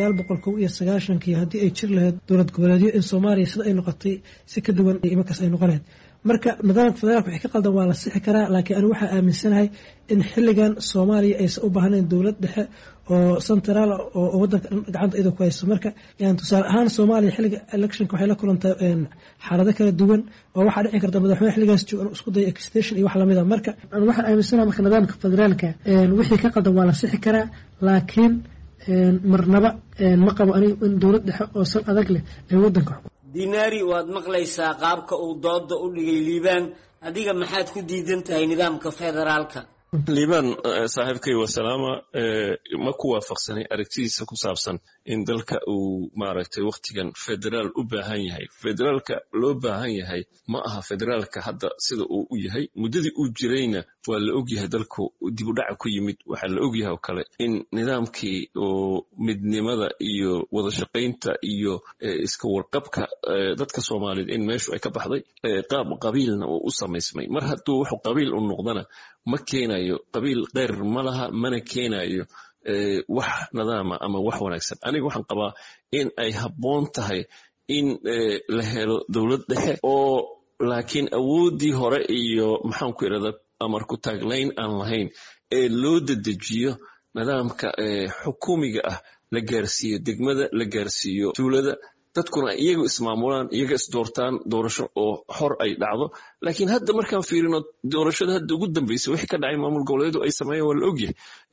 1990 haddii ay jir lahayd dowlad goboleedyo in Soomaaliya sida ay noqotay si ka duwan imankaas ay noqonayd. marka nidaamka federaalka wixii ka qaldan waa la sixi karaa. laakiin anigu waxaan aaminsanahay in xilligan Soomaaliya aysan u baahnayn dowlad dhexe oo central oo wadanka gacanta iyada ku hayso. marka tusaale ahaan Soomaaliya xilliga electionka waxay la kulantay xaalado kala duwan oo waxaa dhici karta madaxweyne xilligaas joogan isku day extension iyo wax lamid ah. marka waxaan aaminsanahay marka nidaamka federaalka wixii ka qaldan waa la sixi karaa. laakiin marnaba ma qabo anigu in dowlad dhexe oo sal adag leh ay wadanka
dinaari waad maqlaysaa qaabka uu dooda u dhigay liibaan. adiga maxaad ku diidan tahay nidaamka federaalka?
liibaan saaxiibkay waa salaama. ma ku waafaqsanay aragtidiisa ku saabsan in dalka uu maaragtay wakhtigan federaal u baahan yahay. federaalka loo baahan yahay ma aha federaalka hadda sida uu u yahay. muddadii uu jirayna waa la ogyahay dalku dib u dhaca ku yimid. waxaa la ogyahay oo kale in nidaamkii oo midnimada iyo wada shaqaynta iyo iska warqabka dadka Soomaaliyeed in meeshu ay ka baxday, qaab qabiilna uu u samaysmay. mar hadduu wuxuu qabiil u noqdana ma keenayo qabiil qeyr ma laha, mana keenayo wax nidaama ama wax wanaagsan. aniga waxaan qabaa in ay habboon tahay in la helo dowlad dhexe oo laakiin awooddii hore iyo maxaan ku irahdaa amar ku taaglayn aan lahayn ee loo dedejiyo nidaamka xukuumiga ah, la gaarsiiyo degmada, la gaarsiiyo tuulada, dadkuna iyaga ismaamulaan, iyaga isdoortaan, doorasho oo xor ay dhacdo. laakiin hadda markaan fiirino doorashada hadda ugu dambeysay wixii ka dhacay maamul goboleedu ay sameeyeen waa la ogyahay.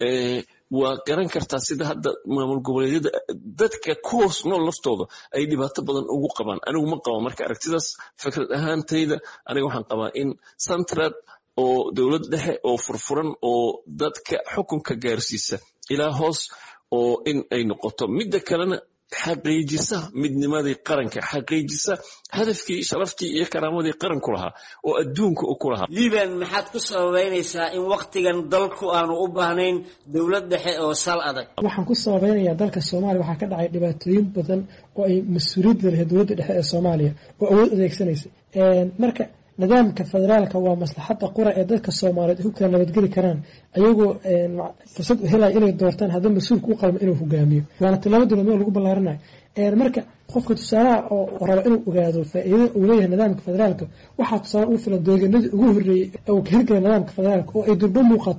waa garan kartaa sida hadda maamul goboleedyada dadka ku hoos nool laftooda ay dhibaato badan ugu qabaan. anigu ma qabo marka aragtidaas. fikrad ahaantayda aniga waxaan qabaa in central oo dowlad dhexe oo furfuran oo dadka xukunka gaarsiisa ilaa hoos oo in ay noqoto. midda kalena xaqiijisa midnimadii qaranka, xaqiijisa hadafkii, sharaftii iyo karaamadii qaranku lahaa oo adduunka u ku lahaa.
liibaan maxaad ku sababeynaysaa in wakhtigan dalku aanu u baahnayn dowlad dhexe oo sal adag?
waxaan ku sababeynayaa dalka Soomaaliya waxaa ka dhacay dhibaatooyin badan oo ay mas'uuliyadda lahayd dowladda dhexe ee Soomaaliya oo awood adeegsanaysa. marka nidaamka federaalka waa maslaxadda qura ee dadka Soomaaliyeed ku kala nabadgeli karaan ayagoo fursad u helaya inay doortaan haddii mas'uulku u qalmo inuu hogaamiyo. waana tilaabo dowladnimo lagu ballaarinayo. marka qofka tusaalaha oo raba inuu ogaado faa'iidada uu leeyahay nidaamka federaalka waxaa tusaale ugu filan deegaanadii ugu horreeyay oo ka hirgelay nidaamka federaalka oo ay durba muuqato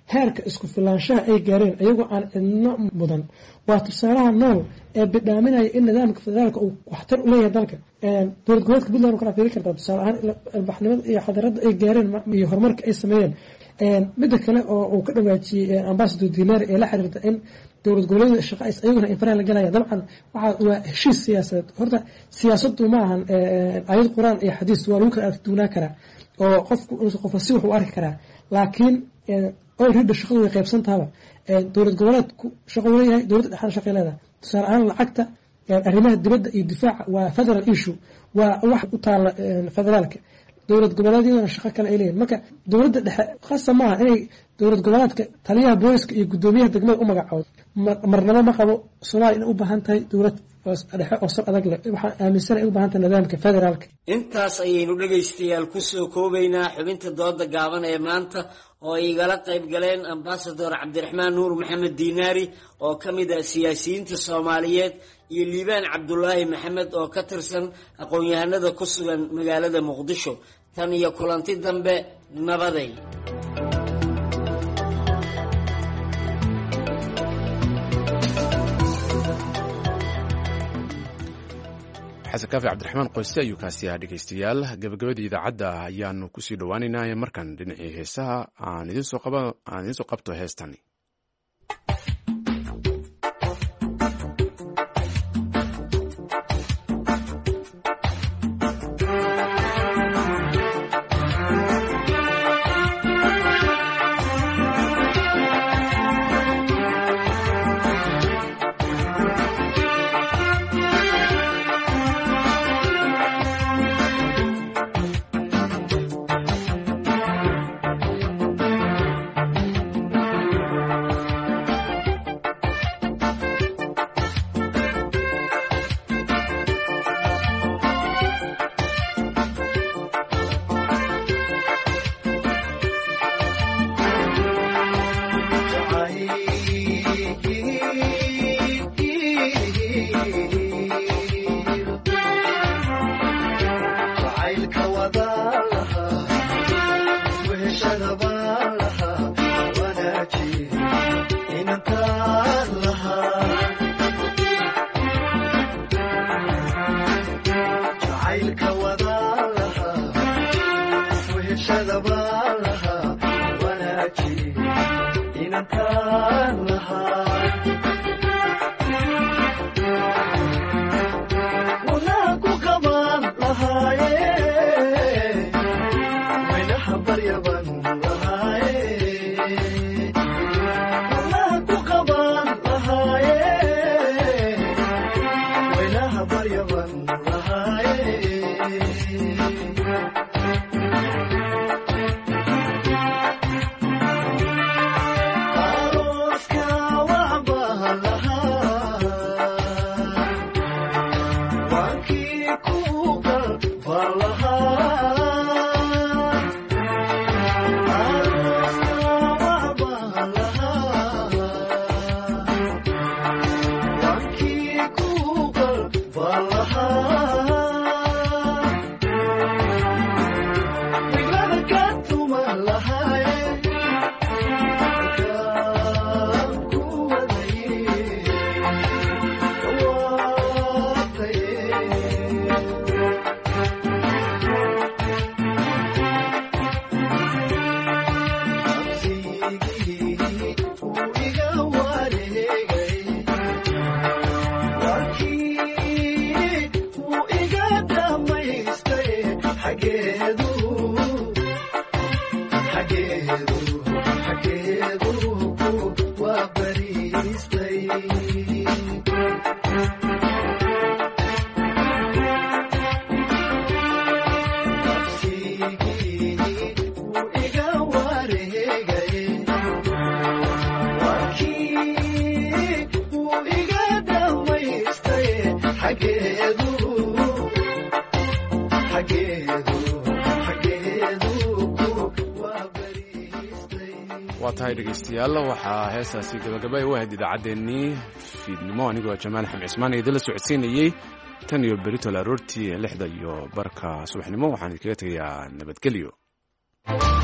heerka isku filaanshaha ay gaareen iyagoo aan cidno mudan waa tusaalaha nool ee bidhaaminaya in nidaamka federaalka uu waxtar u leeyahay dalka dowlad goboleedka puntland kala fiiri kartaa tusaale ahaan albaxnimada iyo xadaradda ay gaareen iyo horumarka ay sameeyeen midda kale oo uu ka dhawaajiyey ambassador dinari ee la xiriirta in dowlad goboleedyada shaqays ayaguna ay faraha la galaya dabcan waa heshiis siyaasadeed horta siyaasadu ma ahan ayad quraan iyo xadiis waa lagu kala argduunaa karaa oo qofka si wax u arki karaa laakiin already shaqadu way qaybsantaaba dowlad goboleedku shaqo uu leeyahay dowladda dhexda shaqay leedahay tusaale ahaan lacagta arrimaha dibadda iyo difaaca waa federal issue waa wax u taala federaalka dowlad goboleedyadana shaqo kale ay leeyihin marka dowladda dhexe khasa maaha inay dowlad goboleedka taliyaha booliska iyo guddoomiyaha degmada u magacoodo marnabo ma qabo soomaaliya inay u baahan tahay dowlad dhexe oo sal adag leh waxaan aaminsan ay u baahan tahay nidaamka federaalka
intaas ayaynu dhegaystayaal kusoo koobaynaa xubinta dooda gaaban ee maanta oo ay igala qayb galeen ambasador cabdiraxmaan nuur maxamed diinaari oo ka mid ah siyaasiyiinta soomaaliyeed iyo liibaan cabdulaahi maxamed oo ka tirsan aqoon-yahanada ku sugan magaalada muqdisho tan iyo kulanti dambe nabaday
xasan kaafi cabdiraxmaan qoyste ayuu kaasi ahaa dhegaystayaal gabagabadii idaacadda ayaanu kusii dhowaaneynaa markan dhinacii heesaha aan idiin soo qabto heestani waa tahay dhegaystayaal waxaa heestaasi gabagaba u ahayd idaacaddeenii fiidnimo anigoo jamaal xamed cismaan idinla socodsiinayey tan iyo berito aroortii 6 iyo barka subaxnimo waxaan idinkaga tegayaa nabadgelyo.